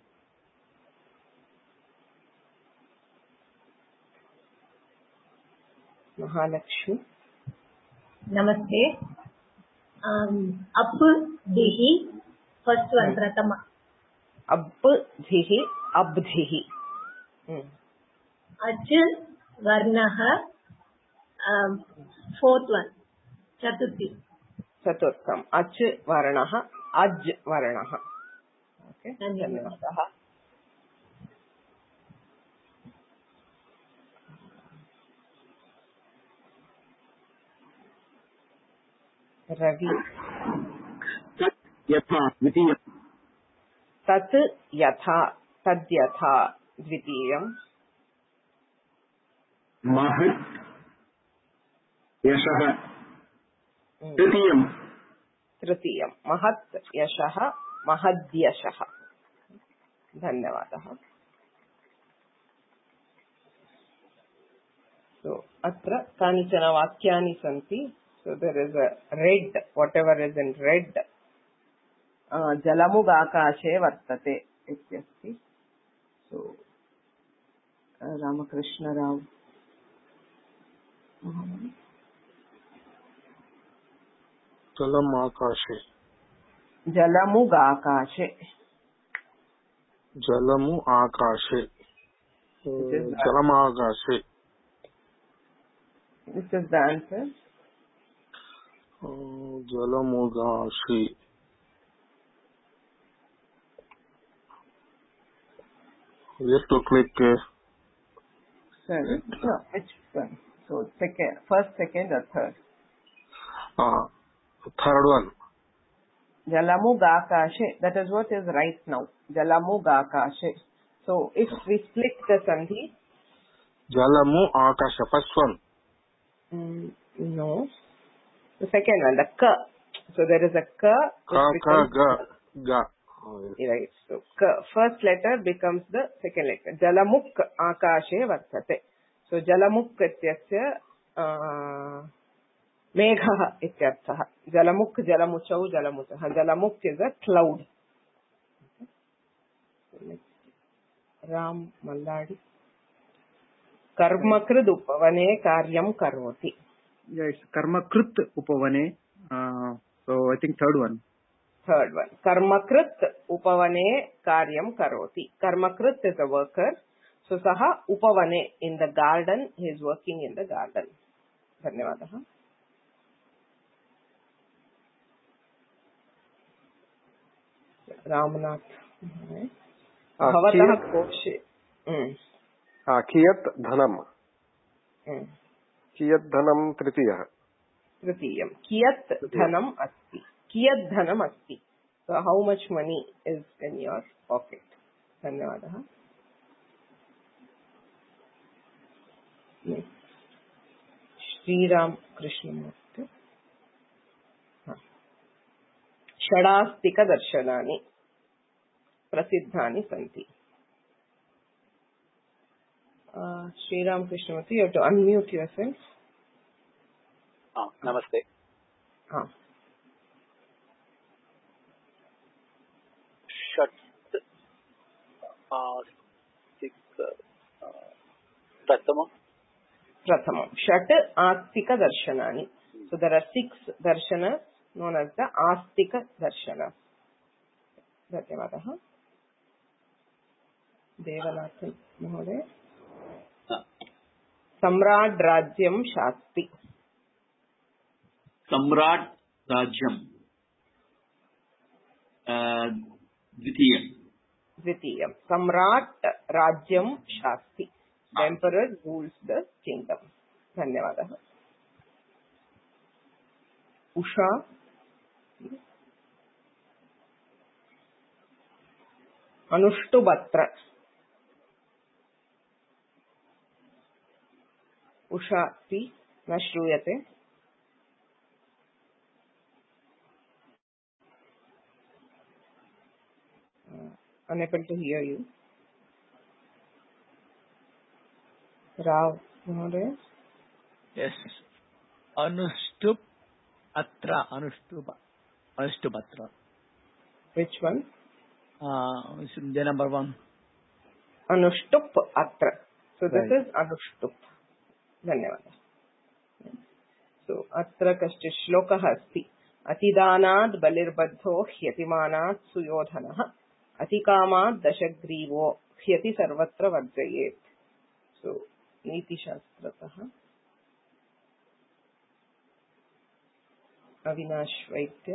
महालक्ष्मी नमस्ते अप् धिः फर्स्ट वन प्रथम अप् धिः अब्धिः अच् वर्णः फोर्थ वन चतुर्थम् अच् वर्णः अज् वर्णः ओके धन्यवादः रवि यथा द्वितीयं तत् यथा तद्यथा द्वितीयं महत् यशः तृतीयं महत् यशः महद्यशः धन्यवादः सो अत्र कानिचन वाक्यानि सन्ति so there is a red whatever is in red जलमुगाकाशे वर्तते इत्यस्ति सो रामकृष्णराव जलम् आकाशे जलमुगाकाशे जलमु आकाशे जलमाकाशे This is the answer. जलमुगाशे Where to click? Sorry. No, which one? So first, second, or third? Third one. Jalamugakashe. That is what is right now. Jalamugakashe. So if we split the sandhi. Jalamu akasha. First one. No. The second one, the ka. So there is a ka. Ga. Right. So first letter becomes the second letter. Jalamuk akashe vartate. So jalamuk ityasya meghah ityarthah. Jalamuk jalamuchau jalamuchah. Jalamuk is a cloud. Ram Malladi. Karmakrid upavane karyam karoti. Yes, karmakrit upavane. So I think third one. Karmakrit upavane karyam karoti. Karmakrit is a worker. So saha upavane, in the garden. He is working in the garden. Dhanyavadaha. Ramnath. Bhavatah koshe. कियत् धनम् कियत् धनं तृतीयः कियत् धनम् अस्ति कियत् धनम् अस्ति so how much money is in your pocket धन्यवादः श्रीराम कृष्णमूर्ति षडास्तिकदर्शनानि प्रसिद्धानि सन्ति Sriram Krishnamurthy, you have to unmute yourself. Namaste. Shat Prathamam. Shat Astika Darshanani. So there are 6 darshanas known as the Astika Darshanas. Dhanyavadaha. Devanathan Mahoday. Samrat Rajyam Shasti. Samrat Rajyam. Dvitiyam. Samrat Rajyam Shasti. The emperor rules the kingdom. Dhanyavadaha. Usha. Anuštubhatra. Ushati na shruyate. Unable to hear you. Rav Mahoday. Yes. Anushtup atra. Anuštubhatra. Which one? The number 1. Anushtup atra. So this is Anushtup. Dhanyawada. So atra kaschit shlokah asti. Atidanad balirbadho hyatimanat suyodhanah. Atikamat dashagrivo hyati sarvatra varjayet. So नीतिशास्त्रतः Avinash वैद्य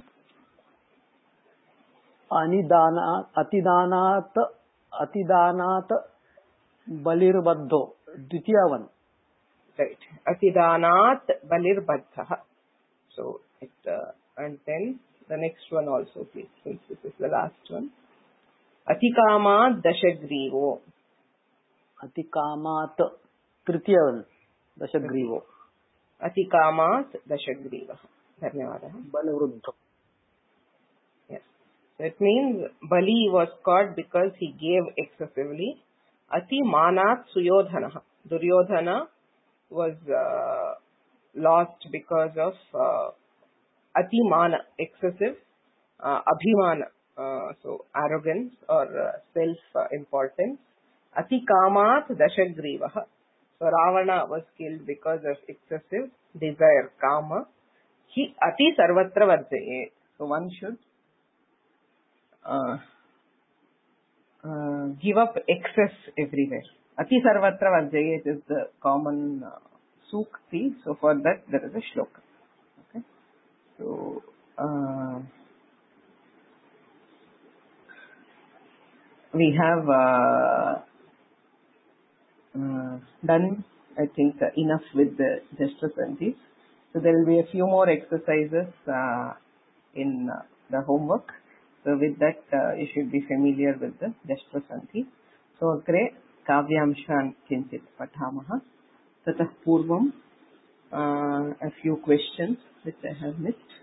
अतिदानात् बलिर्बद्धो द्वितीय one. Right. Atidanat balirbadha. So it and then the next one also, please, since this is the last one. Atikamat dashagrivo. Atikamat तृतीय one. दशग्रीवो. Atikamat dashagriva. Dhanyawadaha. बलवृद्धो. Yes. So it means Bali was caught because he gave excessively. Ati manat suyodhana. Duryodhana was lost because of atimana, excessive, abhimana, so arrogance or self-importance. Atikamat dashagrivaha. So Ravana was killed because of excessive desire, kama. He ati sarvatra varjaye. So one should give up excess everywhere. Ati sarvatra varjaye is the common sukti. So for that there is a shloka. Okay. So we have done, I think, enough with the gesture sandhis. So there will be a few more exercises in the homework. So with that, you should be familiar with the gesture sandhi. So agre kavyamshan kinchit pathamaha. Tatah purvam a few questions which I have missed.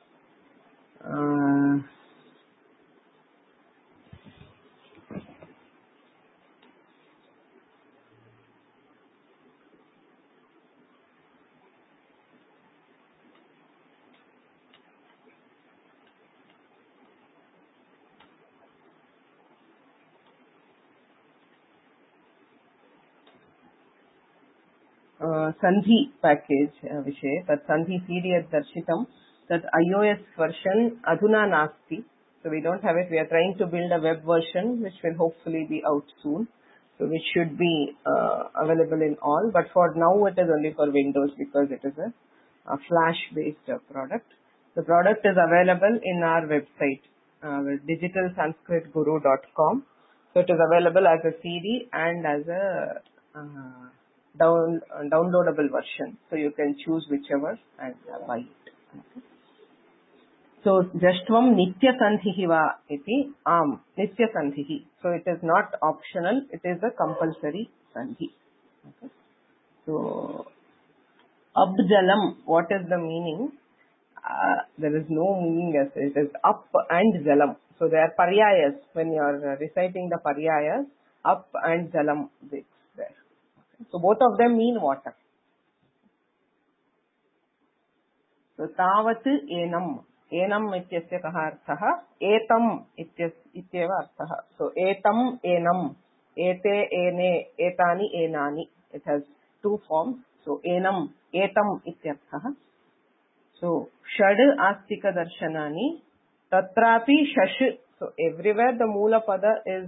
Sandhi package विषये तत् Sandhi CD यत् दर्शितं तत् iOS version अधुना नास्ति. So we don't have it. We are trying to build a web version which will hopefully be out soon. So which should be available in all. But for now it is only for Windows because it is a Flash based product. The product is available in our website, digitalsanskritguru.com. So it is available as a CD and as a downloadable version, so you can choose whichever and buy it. Okay. So jashtvam nitya sandhihi va iti nitya sandhihi. So it is not optional, it is a compulsory sandhi. Okay. So abjalam, what is the meaning? There is no meaning as it is up and jalam. So they are paryayas. When you are reciting the paryayas, up and jalam is there. So both of them mean water. So tavat enam. Enam ityasya kaha arthaha? Etam ityeva arthaha. So etam enam. Ete ene. Etani enani. It has two forms. So enam. Etam ityarthaha. So shad astika darshanani. Tatrapi shash. So everywhere the mula pada is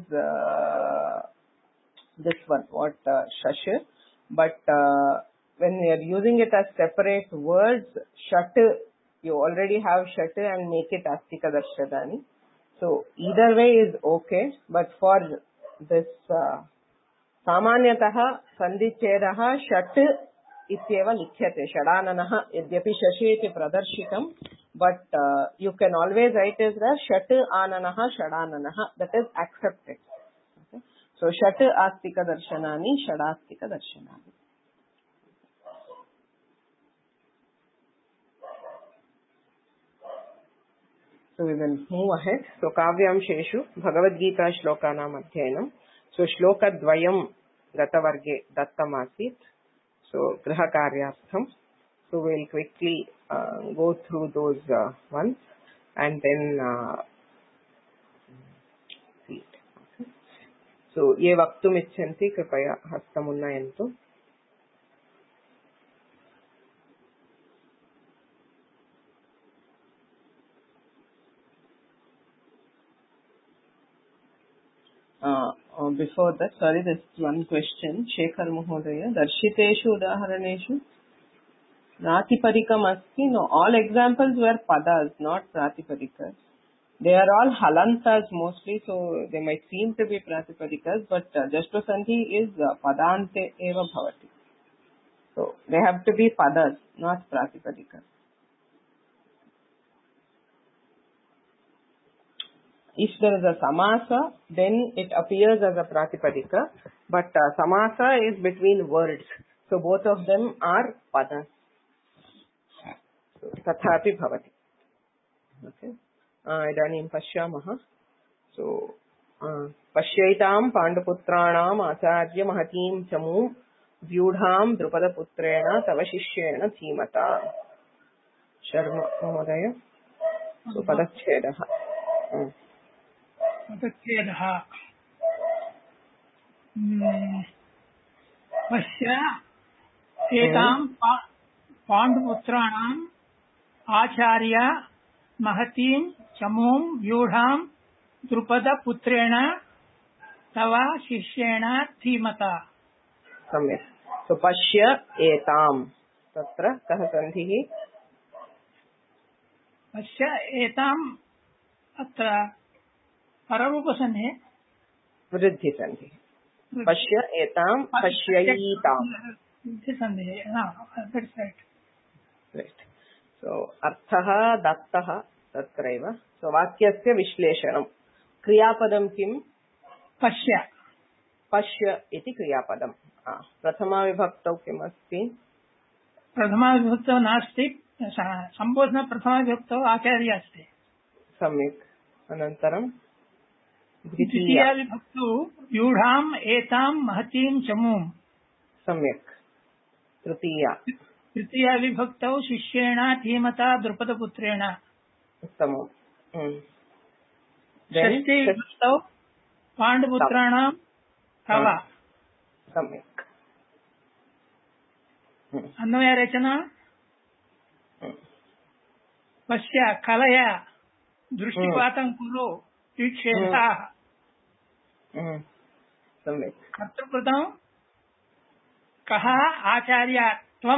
this one, what shash, but when we are using it as separate words, shat, you already have shat and make it astika darshadani. So either way is okay, but for this samanyataha sandhicheraha shat ityeva likhyate shadananaha yadyapi shashi iti pradarshitam, but you can always write as shat ananaha shadananaha, that is accepted. So, shat astika darshanani, shadastika darshanani. So, we will move ahead. So, kavyamsheshu Bhagavad Gita shlokanam adhyayanam. So, shloka dvayam gatavarge dattamasit. So, griha karyartham. So, we will quickly go through those ones and then see it. So, ये वक्तुम् इच्छन्ति कृपया हस्तमुन्नयन्तु. before that, sorry, there's one question. Shekhar Mahodaya, Darshiteshu Udaharaneshu Pratipadikam Asti. No, all examples were padas, not Pratipadikas. They are all halantas mostly, so they might seem to be Pratipadikas, but Jashto Sandhi is padante eva bhavati. So they have to be padas, not Pratipadikas. If there is a samasa, then it appears as a pratipadika, but samasa is between words. So both of them are padas. So, tathapi bhavati. Okay. Idanim pashyamaha. So, pashyaitam panduputranam acharya mahatim chamu vyudham drupadaputrena tavashishyena dhimata. Sharma Mahodaya. So, padachhedaha. पदच्छेदः पश्य एतां पाण्डुपुत्राणाम् आचार्य महतीं चमूं व्यूढां द्रुपदपुत्रेण तव शिष्येण धीमता. सम्यक्. सो पश्य एतां तत्र कः सन्धिः? पश्य एताम् अत्र पररूपसन्धि वृद्धिसन्धि. पश्य एतां पश्यैतां वृद्धिसन्धि. That's right. Right. So अर्थः दत्तः तत्रैव. So वाक्यस्य विश्लेषणं. क्रियापदं किं? पश्य. पश्य इति क्रियापदं. प्रथमाविभक्तौ किम् अस्ति? प्रथमाविभक्तौ नास्ति. सम्बोधन प्रथमाविभक्तौ आचार्य अस्ति. सम्यक्. अनन्तरं द्वितीया विभक्तौ व्यूढाम् एतां महतीं चमूं. सम्यक्. तृतीया विभक्तौ शिष्येण धीमता द्रुपदपुत्रेण. उत्तमम्. षष्ठी विभक्तौ पाण्डुपुत्राणां तव. सम्यक्. अन्वयरचना. पश्य कलय दृष्टिपातं कुरु वीक्षेताः. सम्यक्. कर्तृकृतं कः आचार्य त्वं.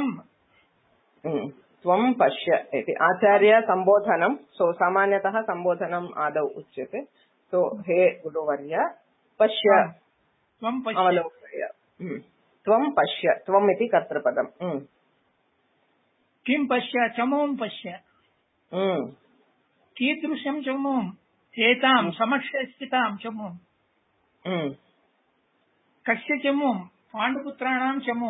त्वं पश्य इति आचार्य सम्बोधनं. सो सामान्यतः सम्बोधनम् आदौ उच्यते. सो हे गुरुवर्य पश्य त्वं पश्य. अवलोकय. त्वं पश्य. त्वम् इति कर्तृपदम्. किं पश्य? चमूं पश्य. कीदृशं चमूं? एतां समक्षे स्थितां चमूं. कस्य चमूं? पाण्डुपुत्राणां चमूं.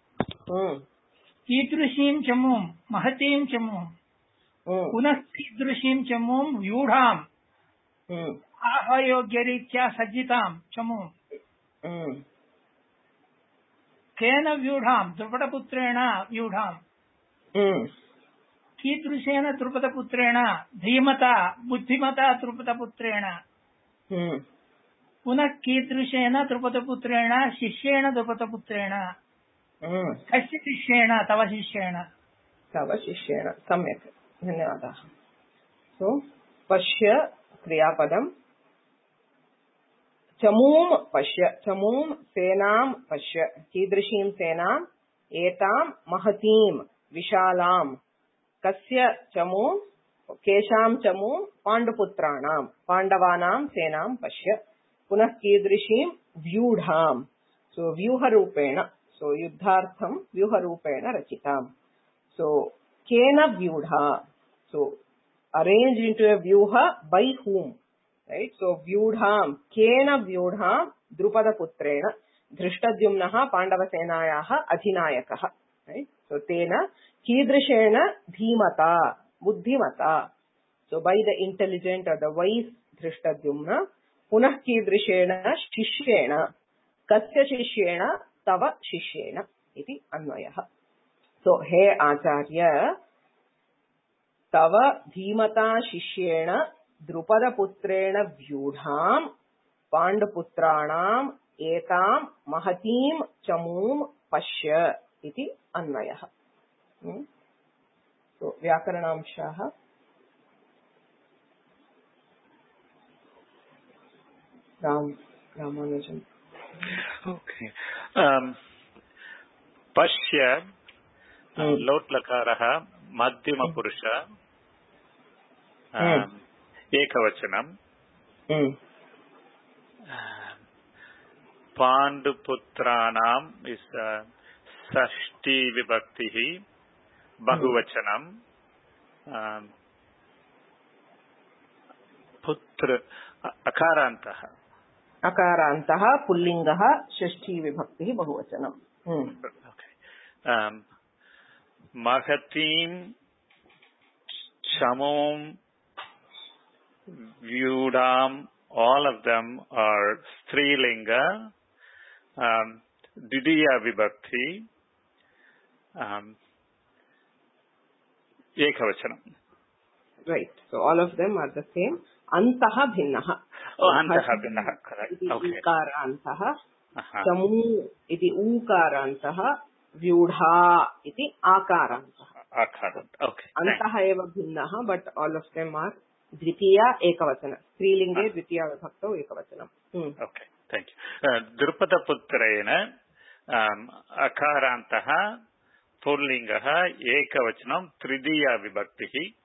कीदृशीं चमूं? महतीं चमूं. पुनः कीदृशीं चमूं? व्यूढाम् आह्वयोग्यरीत्या सज्जितां चमूं. केन व्यूढाम्? द्रुपदपुत्रेण व्यूढाम्. कीदृशेन द्रुपदपुत्रेण? धीमता बुद्धिमता द्रुपदपुत्रेण. पुनः कीदृशेन द्रुपदपुत्रेण? शिष्येण द्रुपदपुत्रेण. कस्य शिष्येण? तव शिष्येण. तव शिष्येण. सम्यक्. धन्यवादाः. सो पश्य क्रियापदम्. चमूं पश्य. चमूं सेनां पश्य. कीदृशीं सेनाम्? एतां महतीं विशालां. कस्य चमूं? केषां चमूं? पाण्डुपुत्राणां पाण्डवानां सेनां पश्य. पुनः कीदृशीं? व्यूढां. सो व्यूहरूपेण. सो युद्धार्थं व्यूहरूपेण रचितां. सो केन व्यूढा? सो अरेंज्ड इन्टु अ व्यूह by whom? Right? So व्यूढां. Cane व्यूढां? द्रुपदपुत्रेण. धृष्टद्युम्नः पाण्डवसेनायाः अधिनायकः. Right? So तेन कीदृशेन? धीमता बुद्धिमता. So by the intelligent or the wise Dhrishtadyumna. पुनः कीदृशेन? शिष्येण. कस्य शिष्येण? तव शिष्येण इति अन्वयः. So हे आचार्य तव धीमता शिष्येण द्रुपदपुत्रेण व्यूढां पाण्डुपुत्राणाम् एतां महतीं चमूं पश्य इति अन्वयः. So व्याकरणांशाः. Ram Ramanujan. Okay. Pashya, lot lakarah, madhyama purusha, ekavachanam. Panduputranam is Sashti Vibhaktihi, Bahuvachanam. Putra Akarantaha. Akarantaha Pullingaha Shashti Vibhaktihi Bahuvachanam. Okay. Mahatim Chamom Vyudam, all of them are Strilinga. Didiya Vibhakti, Ekavachanam. Right. So all of them are the same. Antaha bhinnaha. Oh, antaha bhinnaha. Correct. Okay. Ukarantaha. Chamu iti ukarantaha. Vyudha iti akarantaha. Akarant. Okay. Antaha eva bhinnaha, but all of them are Dvitiya Ekavachana. Strilinge Dvitiya Vibhakto Ekavachanam. Okay. Thank you. Drupada Putrena Akarantaha Pullingaha Ekavachanam Tridiya Vibhaktihi.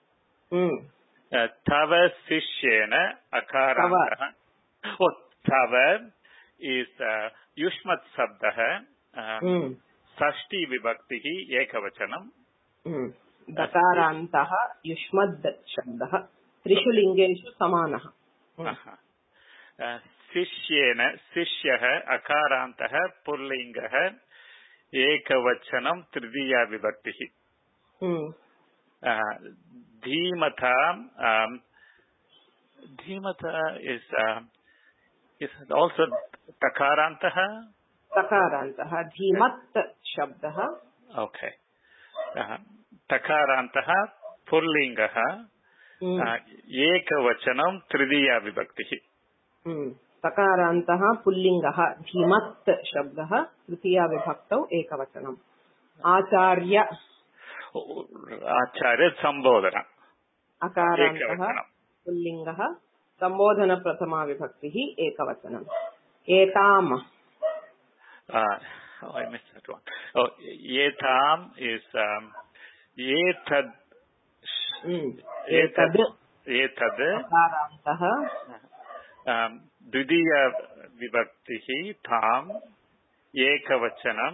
Tava Sishyena Akarantaha. Oh, Tava is Yushmat Sabdaha Sashti Vibhaktihi Ekavachanam. Dakarantaha Yushmad Shabdaha Trishu Lingeshu Samanaha. Sishyena Sishyaha Akarantaha Pullingaha Ekavachanam Tridiya Vibhaktihi. Dhimata is also Takarantaha. Takarantaha Dhimat Shabdaha. Okay. Takarantaha Pullingaha Ekavachanam Tridiya Vibhaktihi. Takarantaha Pullingaha Dhimat Shabdaha Tritiya Vibhaktau Ekavachanam. Acharya Sambodhana. Akarantaha Pullingaha Sambodhana Prathama Vibhaktihi Ekavachanam. Etam. I missed that one. Oh, Etam is Etad. Etad. Akarantaha Dvidiya Vibhaktihi Tam Ekavachanam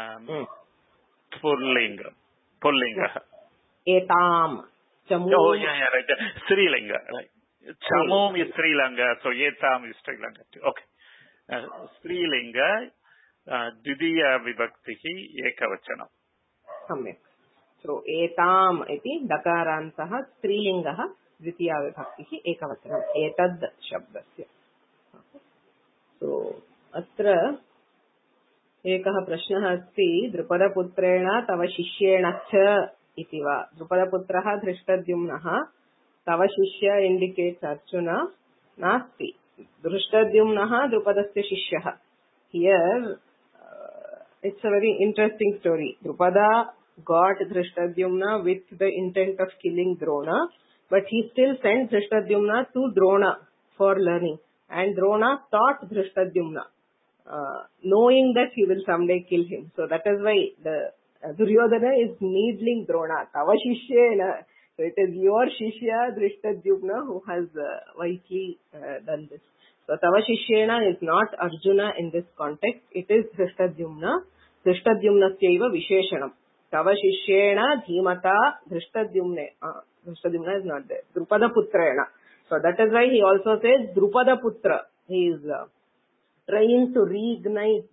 Pullinga. Etam. Chamu. Oh, yeah, right. Strilinga. Right. Chamum is Strilinga, so Etam is Strilinga too. Okay. Strilinga, Dvidiya Vibhaktihi Ekavachanam. Samyak. So, Etam iti Dakarantaha Strilingaha Dvitiya Vibhaktihi Ekavachanam. Etad Shabdasya. So, Atra एकः प्रश्नः अस्ति द्रुपदपुत्रेण तव शिष्येण च इति वा द्रुपदपुत्रः धृष्टद्युम्नः तव शिष्य indicates Arjuna नास्ति धृष्टद्युम्नः द्रुपदस्य शिष्यः. Here it's a very interesting story. Drupada got Dhrishtadyumna with the intent of killing Drona, but he still sent Dhrishtadyumna to Drona for learning, and Drona taught Dhrishtadyumna knowing that he will someday kill him. So that is why the Duryodhana is needling Drona. Tava Shishyena. So it is your Shishya Dhrishtadyumna who has wisely done this. So Tava Shishyena is not Arjuna in this context. It is Dhrishtadyumna. Dhrishtadyumnasyaiva Visheshanam. Tava Shishyena Dhimata Dhrishtadyumne. Dhrishtadyumna is not there. Drupada Putrena. So that is why he also says Drupada Putra. He is trying to reignite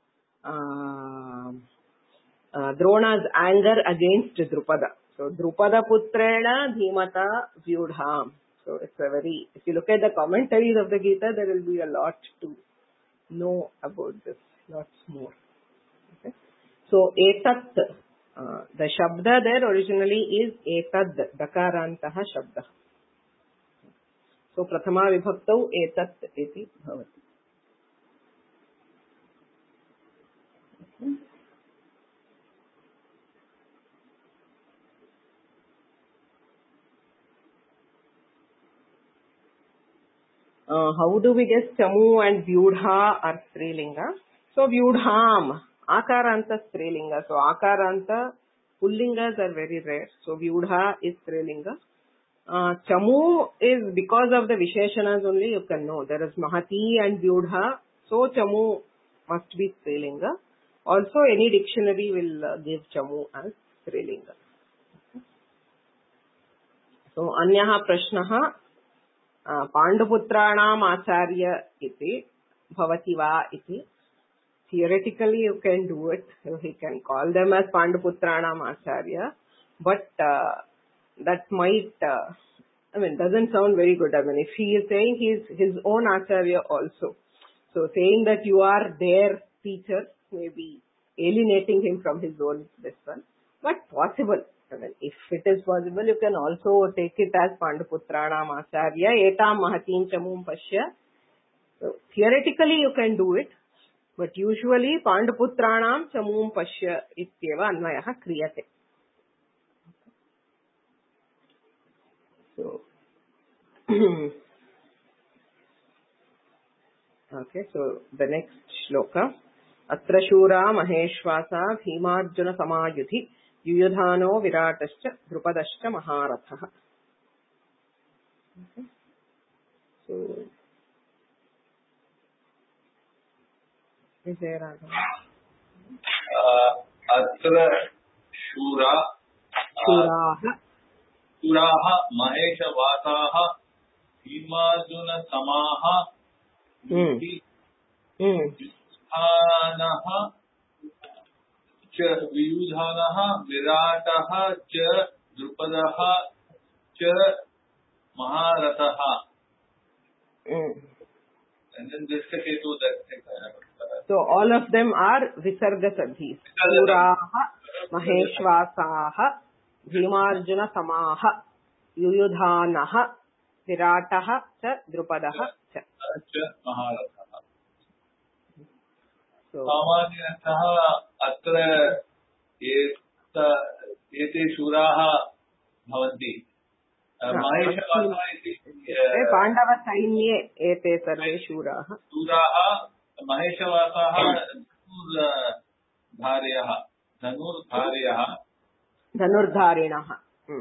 Drona's anger against Drupada. So Drupada Putrena Dhimata Vyudham. So it's a very, if you look at the commentaries of the Gita, there will be a lot to know about this, lots more. Okay. So Etat, the Shabda there originally is Etad, Dakarantaha Shabda. So Prathama Vibhaktau Etat iti bhavati. How do we guess Chamu and Vyudha are Strilinga? So Vyudham, Akaranta Strilinga. So Akaranta Pullingas are very rare. So Vyudha is Strilinga. Chamu is because of the Visheshanas only you can know. There is Mahati and Vyudha. So Chamu must be Strilinga. Also any dictionary will give Chamu as Strilinga. So Anyaha Prashnaha Panduputranam Acharya iti Bhavati va iti. Theoretically you can do it. He can call them as Panduputranam Acharya. But that might, doesn't sound very good. If he is saying he is his own Acharya also. So saying that you are their teacher may be alienating him from his own lesson. But possible. If it is possible, you can also take it as Panduputranam Acharya, Etam Mahatim Chamum Pashya. So theoretically you can do it. But usually Panduputranam Chamum Pashya ityeva Anvayaha Kriyate. So, okay, so the next shloka. Atra Shura Maheshwasa Bhimarjuna Samayuthi Yuyudhano Viratascha Drupadascha Maharatha. Okay. So, Atra Shura Shuraha Mahesha Vasaha Bhimarjuna Samaha Yuti Yudhanaha Cha Viyudhanaha Virataha Cha Drupadaha Cha Maharataha. And then this Ketu that. So all of them are Visarga Sadhis. Shuraha Maheshwasaha Bhimarjuna Samaha Yuyudhanaha Virataha Cha Drupadaha Cha Maharataha. So Samanyanatah atra ete shuraha bhavanti. Maheshwasa iti Pandava Sainye ete sarve shuraha. Shuraha Maheshwasaha Dhanurdharinaha.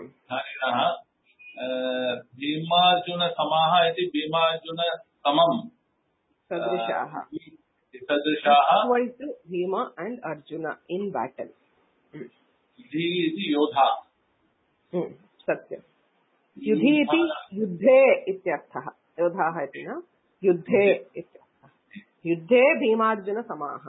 Bhimarjuna Samaha iti Bhimarjuna Samam. Sadrishaha. Sadrishaha. Equal to Bhima and Arjuna in battle. Yudhi iti Yodha. Satyam. Yudhi iti Yuddhe ityarthaha. Yodhaha iti na. Yuddhe ityarthaha. Yuddhe Bhimarjuna Samaha.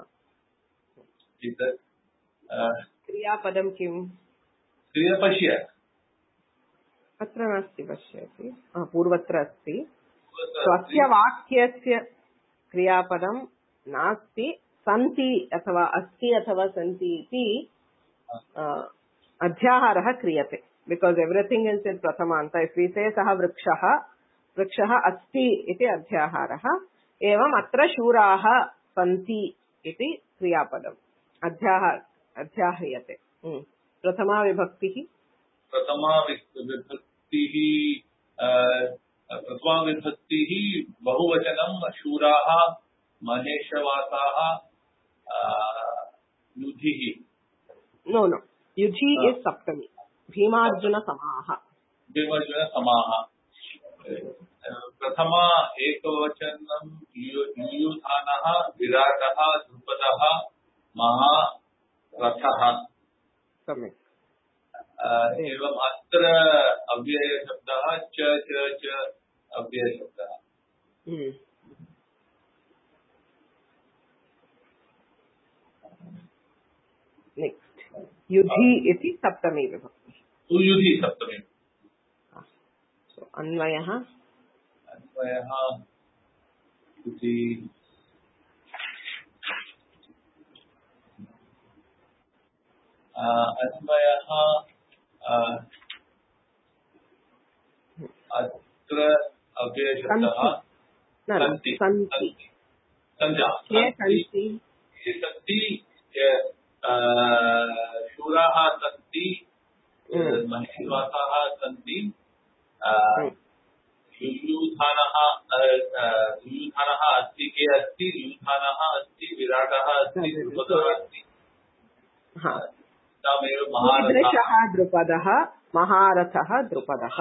Kriyapadam kim? Kriyapashya. Atra nasti pashyati. Purvatra asti. Swasya vakyasya kriyapadam nasti santi athava asti athava santi iti adhyaharaha kriyate. Because everything is in prathamanta. If we say saha vrikshaha asti iti adhyaharaha. Evam atra shuraha santi iti kriyapadam. Adhyahriyate. Prathama vibhaktihi. Prathama vibhaktihi bahuvachanam shuraha maheshavasaha yudhihi. No. Yudhi is saptami. Bhimarjuna Samaha. Bhimarjuna Samaha. Prathama ekavachanam yuyudhanaha virataha drupadaha maharathaha. Samyak. एवं अत्र अव्यय शब्दः च अव्यय शब्दः. Next. Yudhi iti saptami vibhakti. Yudhi saptami. So Anvayaha. Yudhi. Anvayaha अत्र अव्ययशब्दः सन्ति शूराः सन्ति महिषवासाः सन्ति युयुधानः अस्ति के अस्ति युयुधानः अस्ति विराटः अस्ति द्रुपदः अस्ति तामेव कीदृशः द्रुपदः महारथः द्रुपदः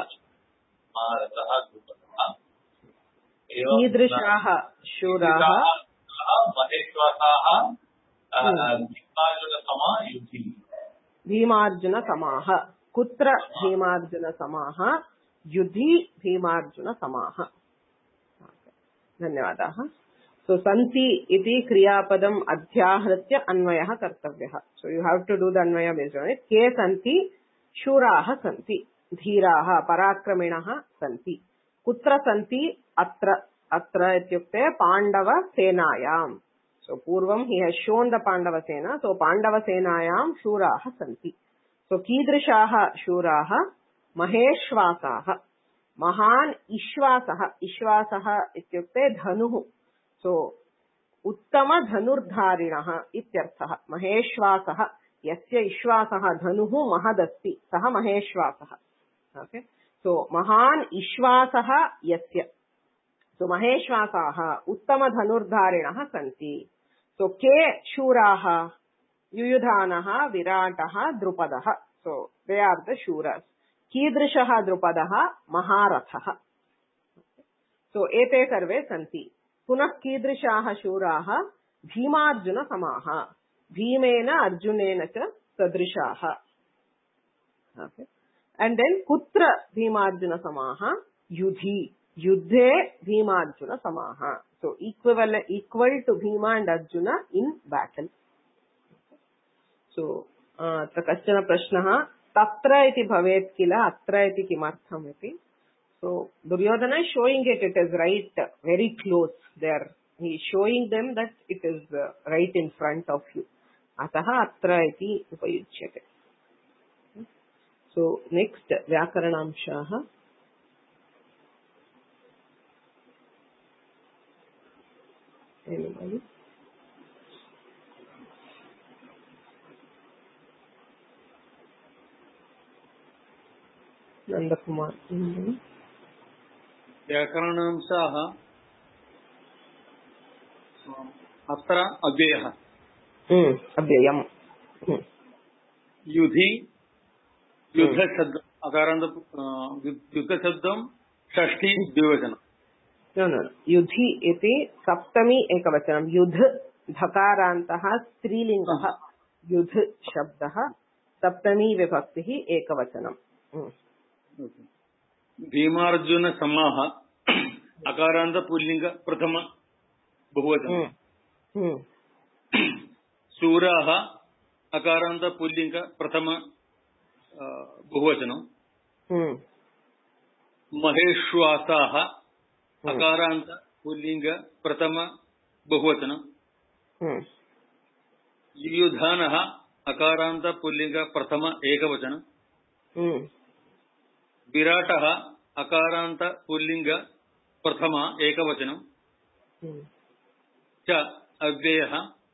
कीदृशाः शूराः महेश्वासाः भीमार्जुनसमा युधि भीमार्जुनसमाः कुत्र भीमार्जुनसमाः युधि भीमार्जुनसमाः धन्यवादाः सो सन्ति इति क्रियापदम् अध्याहृत्य अन्वयः कर्तव्यः so you have to do the anvaya based on it के सन्ति शूराः सन्ति धीराः पराक्रमिणः सन्ति कुत्र सन्ति अत्र अत्र इत्युक्ते पाण्डवसेनायां सो पूर्वं he has shown the Pandavasena so पाण्डवसेनायां शूराः सन्ति सो कीदृशाः शूराः महेश्वासाः महान् इश्वासः इश्वासः इत्युक्ते धनुः सो उत्तम धनुर्धारिणः इत्यर्थः महेश्वासः यस्य इश्वासः धनुः महदस्ति सः महेश्वासः ओके सो महान् इश्वासः यस्य सो महेश्वासाः उत्तम धनुर्धारिणः सन्ति सो के शूराः युयुधानः विराटः द्रुपदः सो दे आर द शूरस् कीदृशः द्रुपदः महारथः सो एते सर्वे सन्ति पुनः कीदृशाः शूराः भीमार्जुनसमाः भीमेन अर्जुनेन च सदृशाः एंड देन कुत्र भीमार्जुनसमाः युधि युद्धे भीमार्जुनसमाः so equal to Bhima and Arjuna in battle so कश्चन प्रश्नः तत्र इति भवेत् किल अत्र इति किमर्थम् इति so Duryodhana is showing it is right very close there he is showing them that it is right in front of you atah atra iti upayuchyate so next vyakaranamshah anybody Nandakumar व्याकरणांशाः अत्र अव्ययः अव्ययम् युधि युद्धशब्द अकारान्त युद्धशब्दं षष्ठी द्विवचनं no युधि इति सप्तमी एकवचनं युध धकारान्तः स्त्रीलिङ्गः युध शब्दः सप्तमी विभक्तिः एकवचनम् भीमार्जुन समाः अकारान्त पुल्लिंग प्रथम बहुवचन शूराः अकारान्त पुल्लिंग प्रथम बहुवचनं महेश्वासाः अकारान्त पुल्लिंग प्रथम बहुवचनं युयुधानः अकारान्त पुल्लिंग प्रथम एकवचनं विराटः अकारान्त पुल्लिंग प्रथम एकवचनं च अव्ययः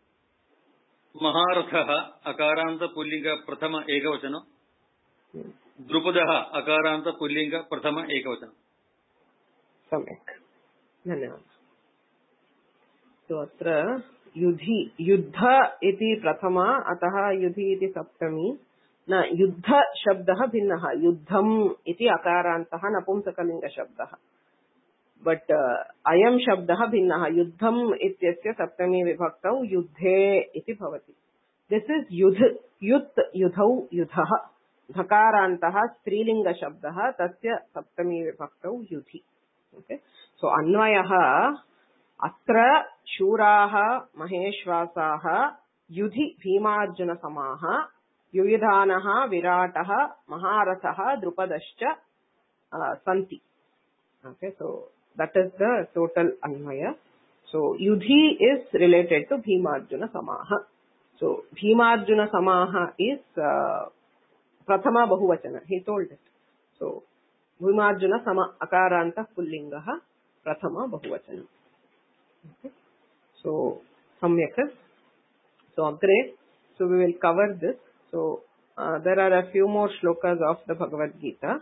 महारथः अकारान्त पुल्लिंग प्रथम एकवचनं द्रुपदः अकारान्त पुल्लिंग प्रथम एकवचनं सम्यक् धन्यवादः तो अत्र युधि युद्ध इति प्रथमा अतः युधि इति सप्तमी न युद्ध शब्दः भिन्नः युद्धम् इति अकारान्तः नपुंसकलिङ्ग शब्दः बट अयं शब्दः भिन्नः युद्धम् इत्यस्य सप्तमी विभक्तौ युद्धे इति भवति दिस इज युध युत् युधौ युधः धकारान्तः स्त्रीलिङ्ग शब्दः तस्य सप्तमी विभक्तौ युधि ओके सो अन्वयः अत्र शूराः महेश्वासाः युधि भीमार्जुनसमाः युयुधानः विराटः महारथः द्रुपदश्च सन्ति okay so that is the total anvaya so yudhi is related to bhimarjuna samaha so bhimarjuna samaha is prathama bahuvachana he told it so bhimarjuna sama akaranta pullingah prathama bahuvachana okay so samyak so agre so we will cover this so there are a few more shlokas of the Bhagavad Gita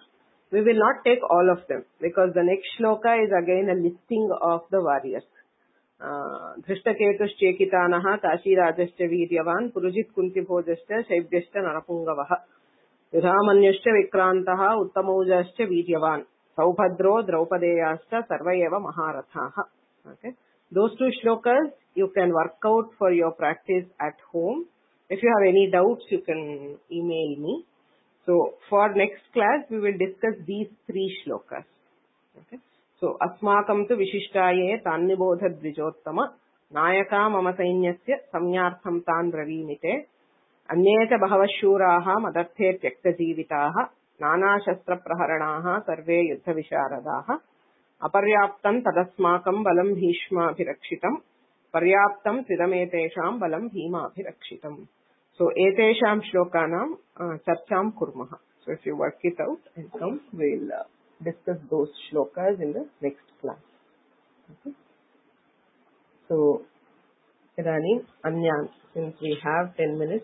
We will not take all of them because the next shloka is again a listing of the warriors. धृष्टकेतुश्चेकितानः काशीराजश्च वीर्यवान् पुरुजित् कुन्तिभोजश्च शैब्यश्च नरपुङ्गवः युधामन्युश्च विक्रान्तः उत्तमौजाश्च वीर्यवान् सौभद्रो द्रौपदेयाश्च सर्व एव महारथाः. Okay, those two shlokas you can work out for your practice at home. If you have any doubts, you can email me. So for next class we will discuss these three shlokas. Okay. So अस्माकं तु विशिष्टाये तान्निबोधद्विजोत्तम नायका मम सैन्यस्य संज्ञार्थं तान् ब्रवीमिते अन्ये च बहवः शूराः मदर्थे त्यक्तजीविताः नानाशस्त्रप्रहरणाः सर्वे युद्धविशारदाः अपर्याप्तं तदस्माकं बलं भीष्माभिरक्षितं पर्याप्तं त्विदमेतेषां बलं भीमाभिरक्षितं. So एतेषां श्लोकानां चर्चां कुर्मः. So if you work it out and come, we'll discuss those shlokas in the next class. Okay. So Idanim Anyan, since we have 10 minutes,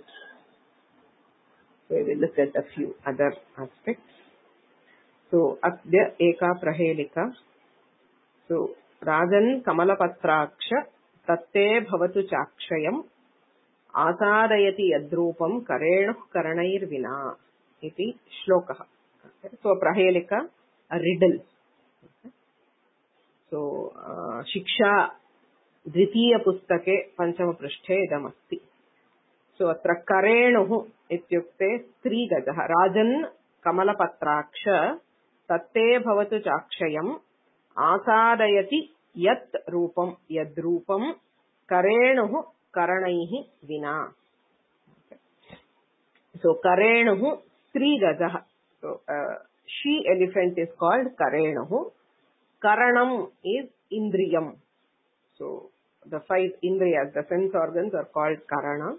we will look at a few other aspects. So Adya Eka Prahelika. So Rajan Kamalapatraksha Tatte Bhavatu Chakshayam Asadayati Yadrupam Karenuh Karanair Vina iti Shlokaha. So Prahelika, a riddle. So Shiksha Dvitiya Pustake Panchama Prashthe idamasti. So atra Karenuh ityukte Tri Gajaha Rajan Kamalapatraksha Tatte Bhavatu Chakshayam Asadayati Yat Rupam Yadrupam Karenuh Karanaihi Vina. So Karenuh Tri Gajaha. So she elephant is called Karenuh. Karanam is Indriyam. So the 5 Indriyas, the sense organs are called Karana.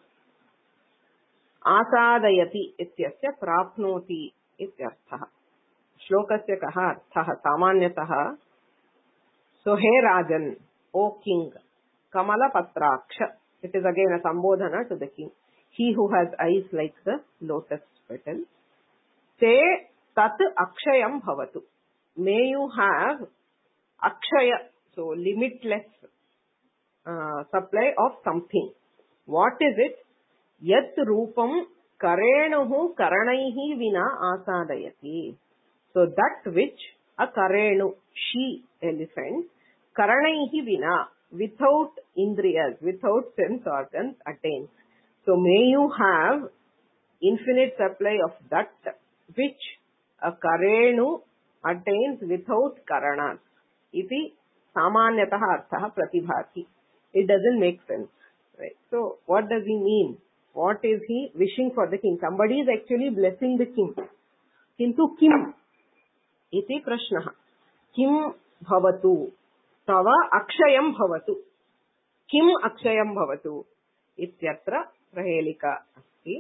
Asadayati ityasya prapnoti ityarthaha. Shlokasya kaha arthaha samanyataha. So hey Rajan, O king, Kamala Patraksha. It is again a sambodhana to the king. He who has eyes like the lotus petal. Te tat akshayam bhavatu. May you have akshaya, so limitless supply of something. What is it? Yat rupam karenuhu karanaihi vina asadayati. So that which a karenu, she elephant, karanaihi vina, without indriyas, without sense organs, attains. So may you have infinite supply of that which a karenu attains without karanas. Iti samanyataha arthaha pratibhati. It doesn't make sense. Right? So what does he mean? What is he wishing for the king? Somebody is actually blessing the king. Kintu kim iti prashnaha. Kim bhavatu. Tava akshayam bhavatu. Kim akshayam bhavatu. Ityatra prahelika asti.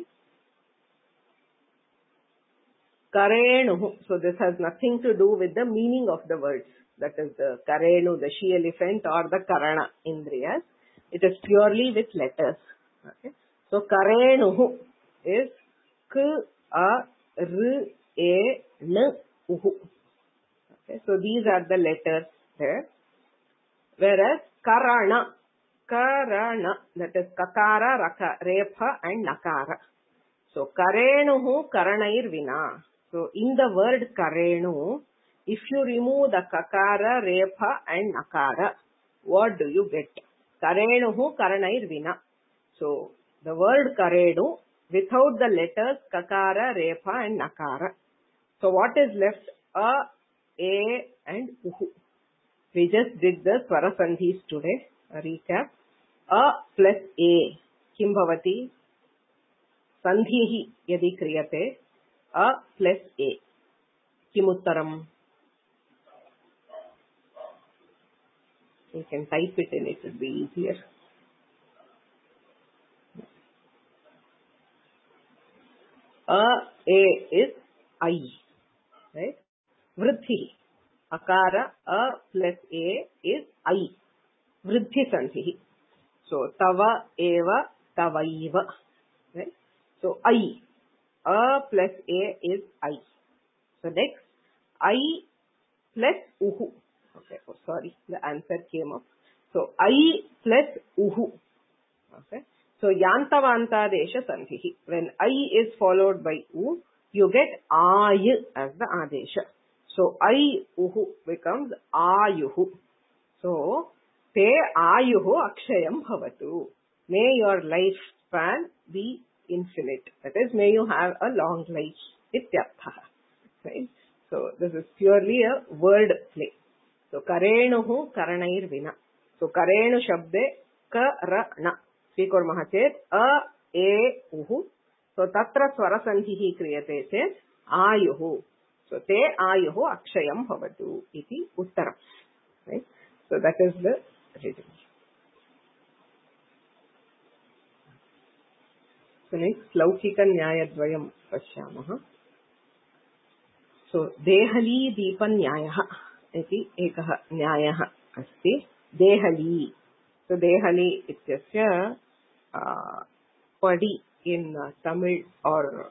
Karenuhu. So this has nothing to do with the meaning of the words. That is the Karenu, the she elephant, or the Karana Indriyas. It is purely with letters. Okay. So Karenuhu is K, A, R, E, N, Uhu. Okay. So these are the letters there. Whereas Karana, that is Kakara, Raka, Repha and Nakara. So Karenuhu Karanair Vina. So in the word Karenu, if you remove the Kakara, Repha and Nakara, what do you get? Karenuhu Karanair Vina. So the word Karenu without the letters Kakara, Repha and Nakara. So what is left? A, and Uhu. We just did the Swara Sandhis today. A recap. A plus A. Kim bhavati? Sandhihi yadi kriyate. A plus A. Kimuttaram? You can type it in, it will be easier. A is I. Right? Vruddhi. Akara, A plus A is I. Vruddhi sandhi. So, tava, eva, tavaiva. Right? So, I. A plus A is I. So, next, I plus uhu. Okay, oh, sorry, the answer came up. So I plus uhu. Okay, so yantavanta desha sandhi. When I is followed by u, you get ay as the adesha. So I uhu becomes ayuhu. So te ayuhu akshayam bhavatu. May your lifespan be infinite. That is, may you have a long life. Ityartha. Right? So this is purely a word play. So karenuhu karanair vina. So karenu shabde karana. Svikurmah chet a e uhu. So tatra swara sandhihi kriyate chet ayuhu. So te ayuhu akshayam bhavatu iti uttaram. Right? So that is the reading. So next laukika nyayadvayam pashyamah. So dehali deepan nyayah iti ekah nyayah asti. Dehali. So dehali ityasya padi in Tamil or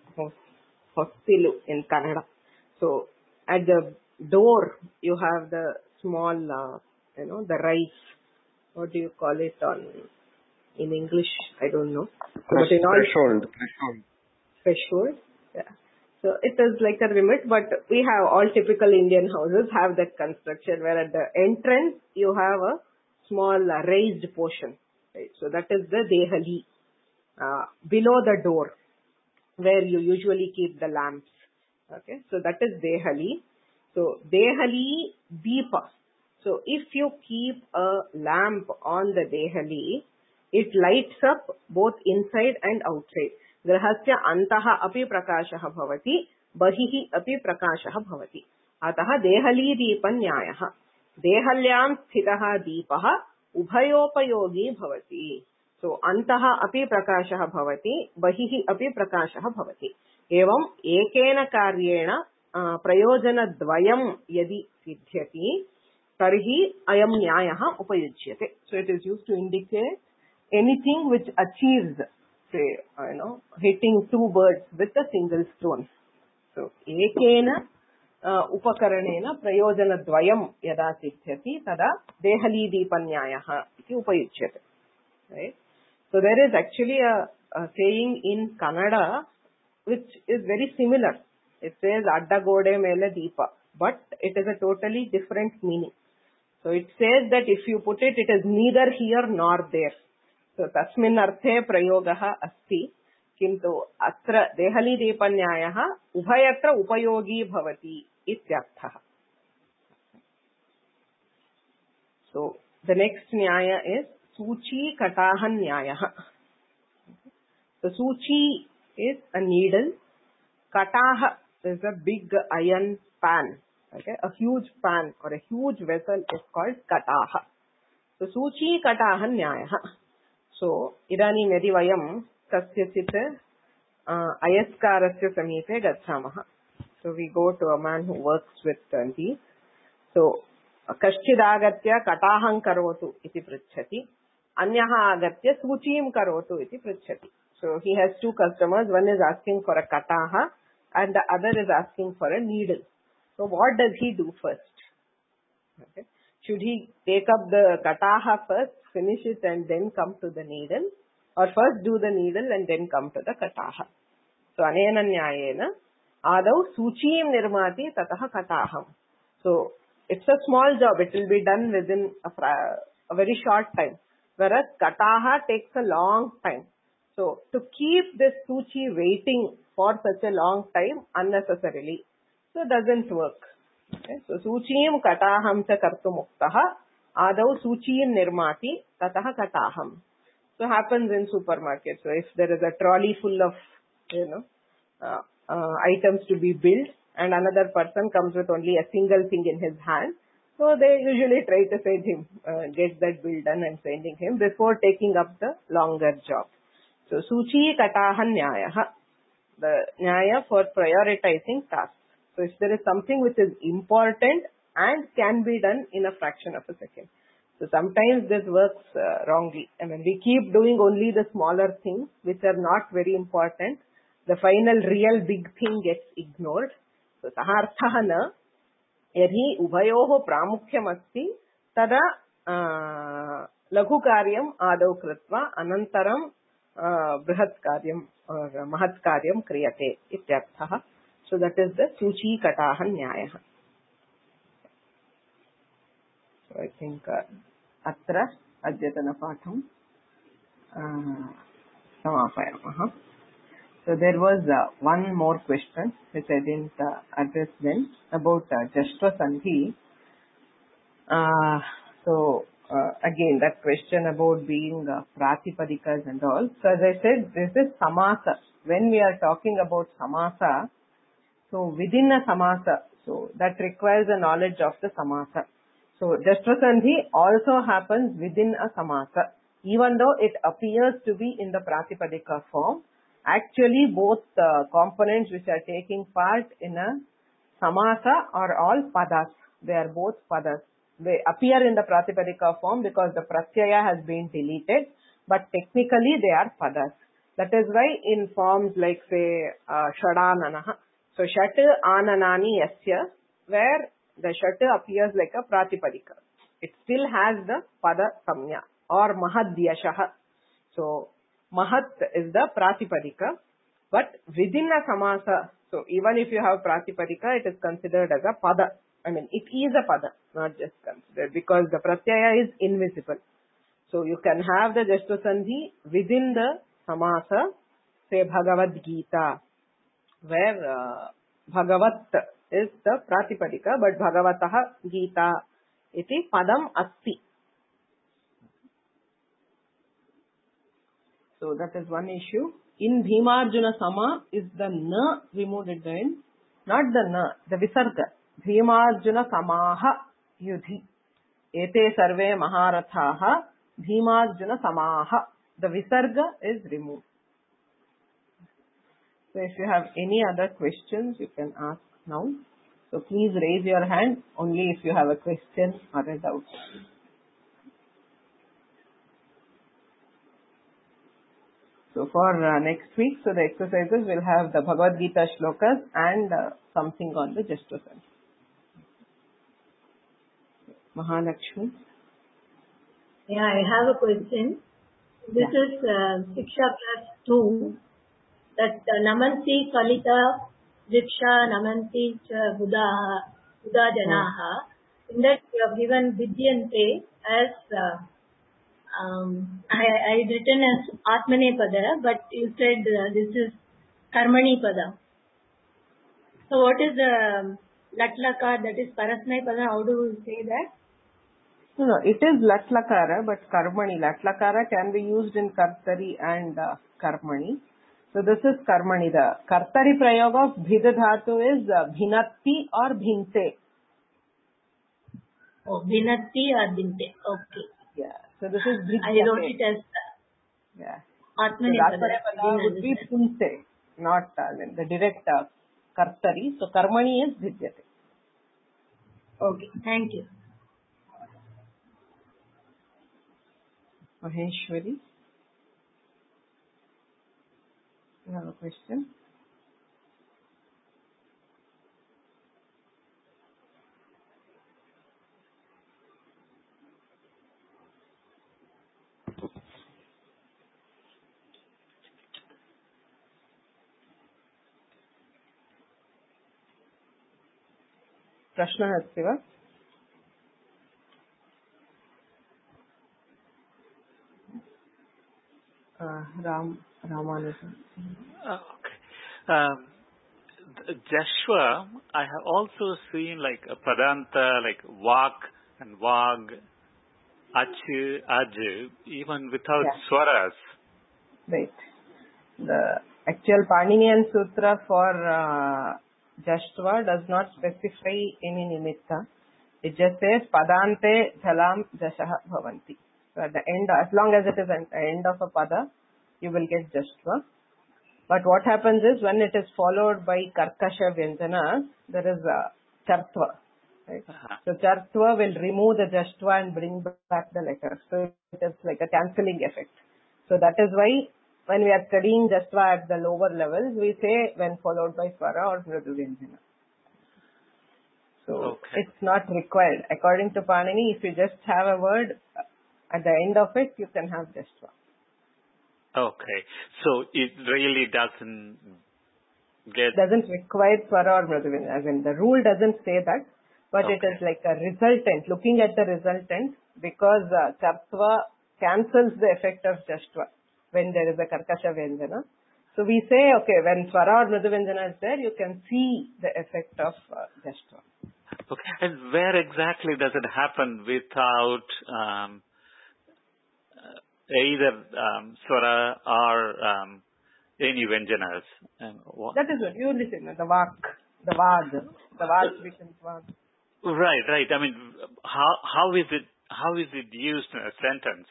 hostilu in Kannada. So at the door you have the small, the rice. What do you call it in English? I don't know. Threshold. Threshold. Yeah. So it is like a remit, but we have all typical Indian houses have that construction where at the entrance you have a small raised portion. Right? So that is the dehali. Below the door where you usually keep the lamps. Okay, so that is dehali. So dehali deepa. So if you keep a lamp on the dehali, it lights up both inside and outside. Grahasya antaha api prakashah bhavati, bahihi api prakashah bhavati. Ataha dehali deepan nyayah. Dehalyam sthitaha deepaha ubhayopayogi bhavati. So antaha api prakashah bhavati, bahihi api prakashah bhavati. Evam ekena karyena prayojana dvayam yadi siddhyati, tarhi ayam nyayah upayujyate. So it is used to indicate anything which achieves, say, hitting two birds with a single stone. So ekena upakaranena prayojana dvayam yada siddhyati, tada dehali deepan nyayah iti upayujyate. Right? So there is actually a saying in Kannada which is very similar. It says adda gode mele deepa, but it is a totally different meaning. So it says that if you put it, it is neither here nor there. So tasmin arthe prayogaha asti, kintu atra dehali deepanyayaha ubhayatra upayogi bhavati ityarthaha. So the next nyaya is suchi katahan nyayah. So suchi is a needle. Kataha is a big iron pan. Okay, a huge pan or a huge vessel is called kataha. So suchi katahan nyayah. So idani yadi vayam kasyachit ayaskarasya samipe gacchamaha. So we go to a man who works with these. So kashchidagatya kataham karotu iti pritchati. Anyaha agatya suchim karotu iti pritchati. So he has two customers. One is asking for a kataha and the other is asking for a needle. So what does he do first? Okay. Should he take up the kataha first, finish it and then come to the needle? Or first do the needle and then come to the kataha? So anena nyayena adau suchim nirmati tataha kataham. So it's a small job. It will be done within a very short time. Whereas kataha takes a long time. So to keep this suchi waiting for such a long time unnecessarily, so doesn't work. Okay? So suchim kataham cha kartumuktaha adau suchim nirmati tataha kataham. So happens in supermarkets. So if there is a trolley full of items to be built and another person comes with only a single thing in his hand, so they usually try to send him, get that bill done and sending him before taking up the longer job. So suchi katahan nyayah, the nyaya for prioritizing tasks. So if there is something which is important and can be done in a fraction of a second. So sometimes this works wrongly. I mean, we keep doing only the smaller things which are not very important. The final real big thing gets ignored. So सः अर्थः न यदि उभयोः प्रामुख्यमस्ति तदा लघुकार्यम् आदौ कृत्वा अनन्तरं बृहत् कार्यं महत् कार्यं क्रियते इत्यर्थः. So that is the सूचीकटाः न्यायः. So I think अत्र अद्यतनपाठं समापयामः. So there was one more question which I didn't address then about Jashtva Sandhi. So again that question about being Pratipadikas and all. So as I said, this is Samasa. When we are talking about Samasa, so within a Samasa, so that requires a knowledge of the Samasa. So Jashtva Sandhi also happens within a Samasa. Even though it appears to be in the Pratipadika form, actually both components which are taking part in a Samasa are all Padas. They are both Padas. They appear in the Pratipadika form because the Pratyaya has been deleted, but technically they are Padas. That is why in forms like say Shadananaha, so Shat Ananani Yasya, where the Shat appears like a Pratipadika. It still has the Pada Samya or Mahadyashaha. So Mahat is the Pratipadika, but within a Samasa, so even if you have Pratipadika, it is considered as a Pada. I mean, it is a Pada, not just considered, because the Pratyaya is invisible. So you can have the Jashtva Sandhi within the Samasa, say Bhagavad Gita, where Bhagavat is the Pratipadika, but Bhagavataha Gita iti Padam Asti. So that is one issue. In Bhimarjuna Sama is the na removed at the end, not the na, the Visarga. Bhimarjuna Samaha Yudhi. Ete Sarve Maharathaha Bhimarjuna Samaha. The Visarga is removed. So if you have any other questions, you can ask now. So please raise your hand only if you have a question or a doubt. So for next week, so the exercises will have the Bhagavad Gita shlokas and something on the Jashtva Sandhi. Mahalakshmi. Yeah, I have a question. This is Siksha class 2. That Namanti Kalita Diksha Namanti Buddha Janaha. In that you have given Vidyante as I written as Atmane Pada, but you said this is Karmani Pada. So what is the Latlaka, that is Parasmay Pada? How do you say that? No, it is Latlakara, but Karmani. Latlakara can be used in Kartari and Karmani. So this is Karmani. The Kartari Prayoga of Bhida Dhatu is Bhinatti or Bhinte. Oh, Bhinatti or Bhinte. Okay. Yeah. So this is Bhinte. I wrote it as Atmane Pada would be Bhinte, not the direct Kartari. So Karmani is Bhidyate. Okay. Thank you. Maheshwari, you have a question? प्रश्नः अस्ति वा? Ramanujan. Okay. Jashwa, I have also seen like a Padanta, like Vak and Vag, Ach, Aj, even without swaras. Right. The actual Paninian Sutra for Jashtva does not specify any nimitta. It just says Padante Jalam Jashaha Bhavanti. So at the end, as long as it is at the end of a pada, you will get Jashtva. But what happens is when it is followed by Karkasha Vyanjana, there is Chartva. Right? So Chartva will remove the Jashtva and bring back the letter. So it is like a cancelling effect. So that is why when we are studying Jashtva at the lower levels, we say when followed by Swara or Mridu Vyanjana. So it's not required. According to Panini, if you just have a word at the end of it, you can have Jashtva. Okay. So it really doesn't require Swara or Mriduvyanjana. As in, the rule doesn't say that, but it is like a resultant, looking at the resultant, because Kartva cancels the effect of Jashtva when there is a Karkasha Vyanjana. So we say, okay, when Swara or Mriduvyanjana is there, you can see the effect of Jashtva. Okay. And where exactly does it happen without either Swara or any Vyanjanas? That is what you listen, the Vak, the Vad becomes Vad. Right. I mean, how is it used in a sentence?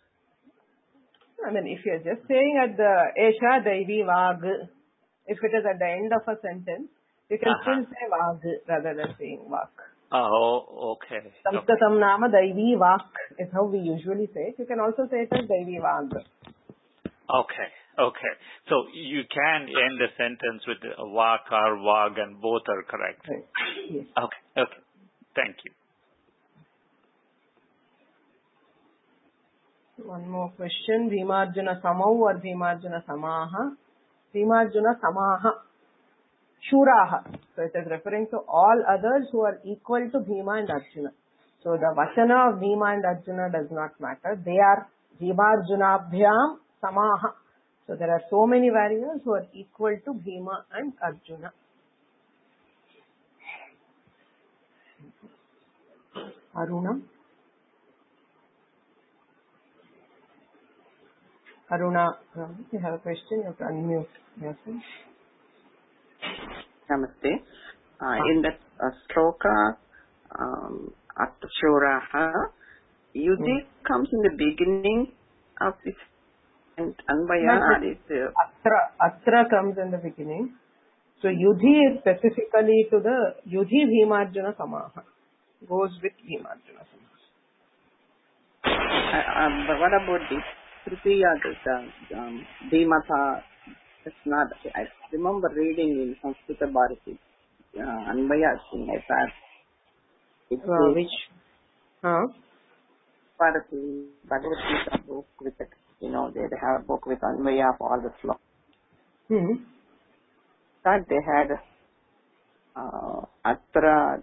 I mean, if you're just saying at the Esha Daivi Vag, if it is at the end of a sentence, you can still say Vag rather than saying Vak. Oh, okay. Samskatam Nama Daivi Vak is how we usually say it. You can also say it as Daivi Vag. Okay. So you can end a sentence with Vak or Vag, and both are correct. Right. Yes. Okay. Thank you. One more question. Bhimarjuna Samau or Bhimarjuna Samaha? Bhimarjuna Samaha. Shuraha. So it is referring to all others who are equal to Bhima and Arjuna. So the Vachana of Bhima and Arjuna does not matter. They are Bhimarjunabhyam Samaha. So there are so many warriors who are equal to Bhima and Arjuna. Aruna. Aruna, if you have a question, you have to unmute yourself. Namaste. In that sloka, Atashuraha, Yudhi comes in the beginning of this, and Anvaya is... Atra comes in the beginning. So Yudhi is specifically to the Yudhi Bhimarjuna Samaha. Goes with Bhimarjuna Samaha. But what about this? Tritiya, Bhimata, it's not... I remember reading in Samskrita Bharati, Anvaya thing like that. It's which? Bharati, Bhagavad Gita book with it. They have a book with Anvaya for all the slokas. That they had Atra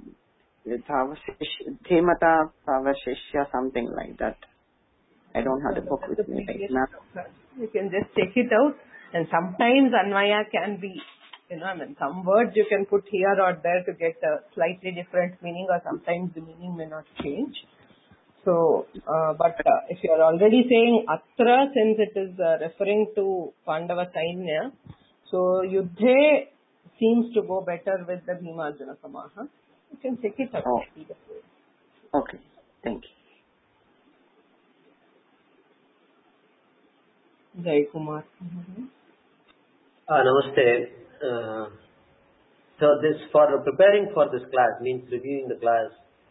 Dhimata Savashishya, something like that. I don't have the book with me right now. You can just check it out, and sometimes Anvaya can be, some words you can put here or there to get a slightly different meaning, or sometimes the meaning may not change. So, but if you are already saying Atra, since it is referring to Pandava Sainya, so Yuddhe seems to go better with the Bhimarjuna Samaha. You can check it out. Okay, thank you. Jai Kumar. Namaste. So this, for preparing for this class, means reviewing the class,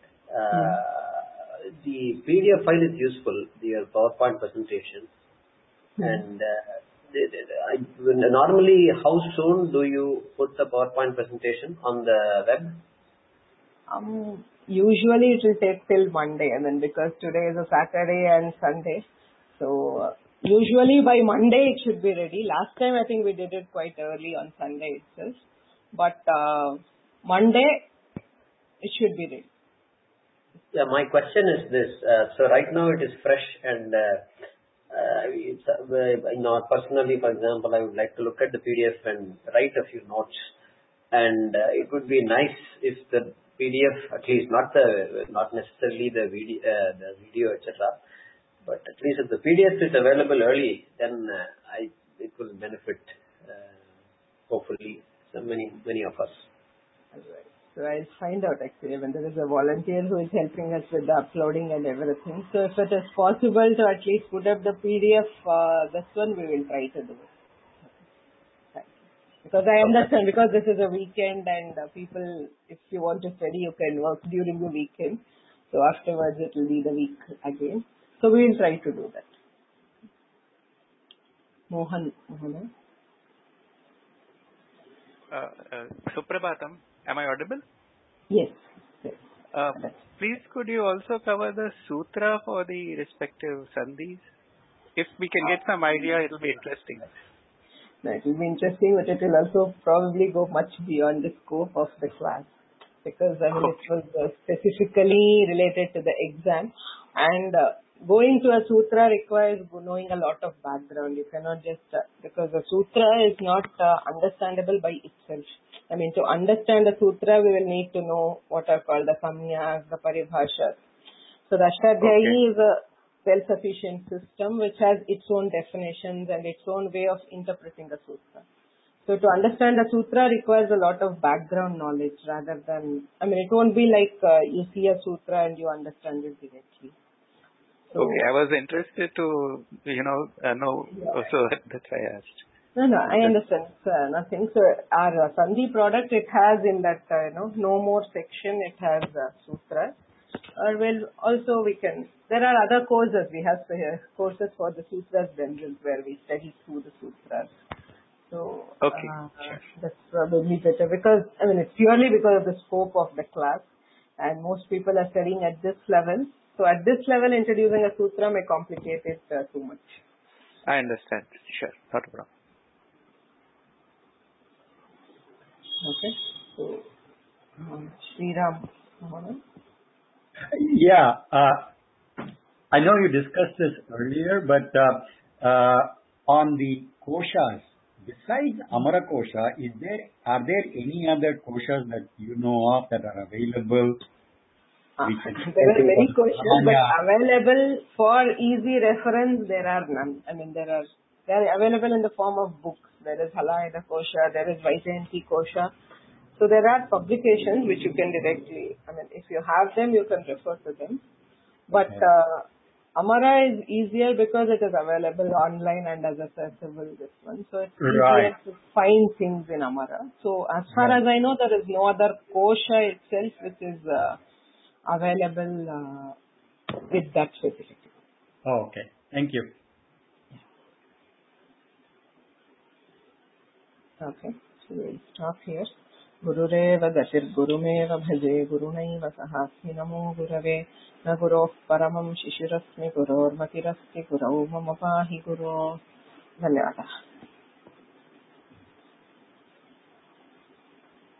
the PDF file is useful, your PowerPoint presentation. And normally, how soon do you put the PowerPoint presentation on the web? Usually it will take till Monday, because today is a Saturday and Sunday. So usually by Monday it should be ready. Last time I think we did it quite early on Sunday itself. But Monday it should be ready. Yeah, my question is this. So right now it is fresh, and personally, for example, I would like to look at the PDF and write a few notes. And it would be nice if the PDF, at least not necessarily the video, etc., but at least if the PDF is available early, then it will benefit hopefully many of us. Right. So I'll find out actually when there is a volunteer who is helping us with the uploading and everything. So if it is possible to at least put up the PDF, this one we will try to do it. Because I understand, because this is a weekend and people, if you want to study, you can work during the weekend. So afterwards it will be the week again. So we will try to do that. Mohana. Suprabhatam, am I audible? Yes. Please, could you also cover the sutra for the respective sandhis? If we can get some idea, it will be interesting. It will be interesting, but it will also probably go much beyond the scope of the class, because it was specifically related to the exam, and going to a sutra requires knowing a lot of background. You cannot just, because the sutra is not understandable by itself. To understand the sutra, we will need to know what are called the samyas, the paribhashas. So the Ashtadhyayi is a self-sufficient system which has its own definitions and its own way of interpreting the sutra. So to understand the sutra requires a lot of background knowledge rather than, it won't be like you see a sutra and you understand it directly. So, okay, I was interested to, know, so that's why I asked. No, I understand. Nothing. So our Sandhi product, it has in that, no more section, it has sutras. There are other courses. We have courses for the sutras themselves where we study through the sutras. So that's probably better because, it's purely because of the scope of the class and most people are studying at this level. So at this level, introducing a sutra may complicate it too much. I understand. Sure. Not a problem. Okay. So, Sriram. Yeah. I know you discussed this earlier, but on the koshas, besides Amara Kosha, are there any other koshas that you know of that are available? There are many koshas, but available for easy reference, there are none. They are available in the form of books. There is Halayana Kosha, there is Vaijayanti Kosha. So there are publications which you can directly, if you have them, you can refer to them. But Amara is easier because it is available online and as accessible this one. So it's easier to find things in Amara. So as far as I know, there is no other Kosha itself which is available with that facility. Oh, okay. Thank you. Okay, so we'll stop here. Gurureva Gatir Gurumeva Bhaje Gurunaiva Sahasmi Namo Gurave Na Guroh Paramam Shishirasmi Guror Matirasmi Gurau Mama Pahi Guru. Dhanyavada.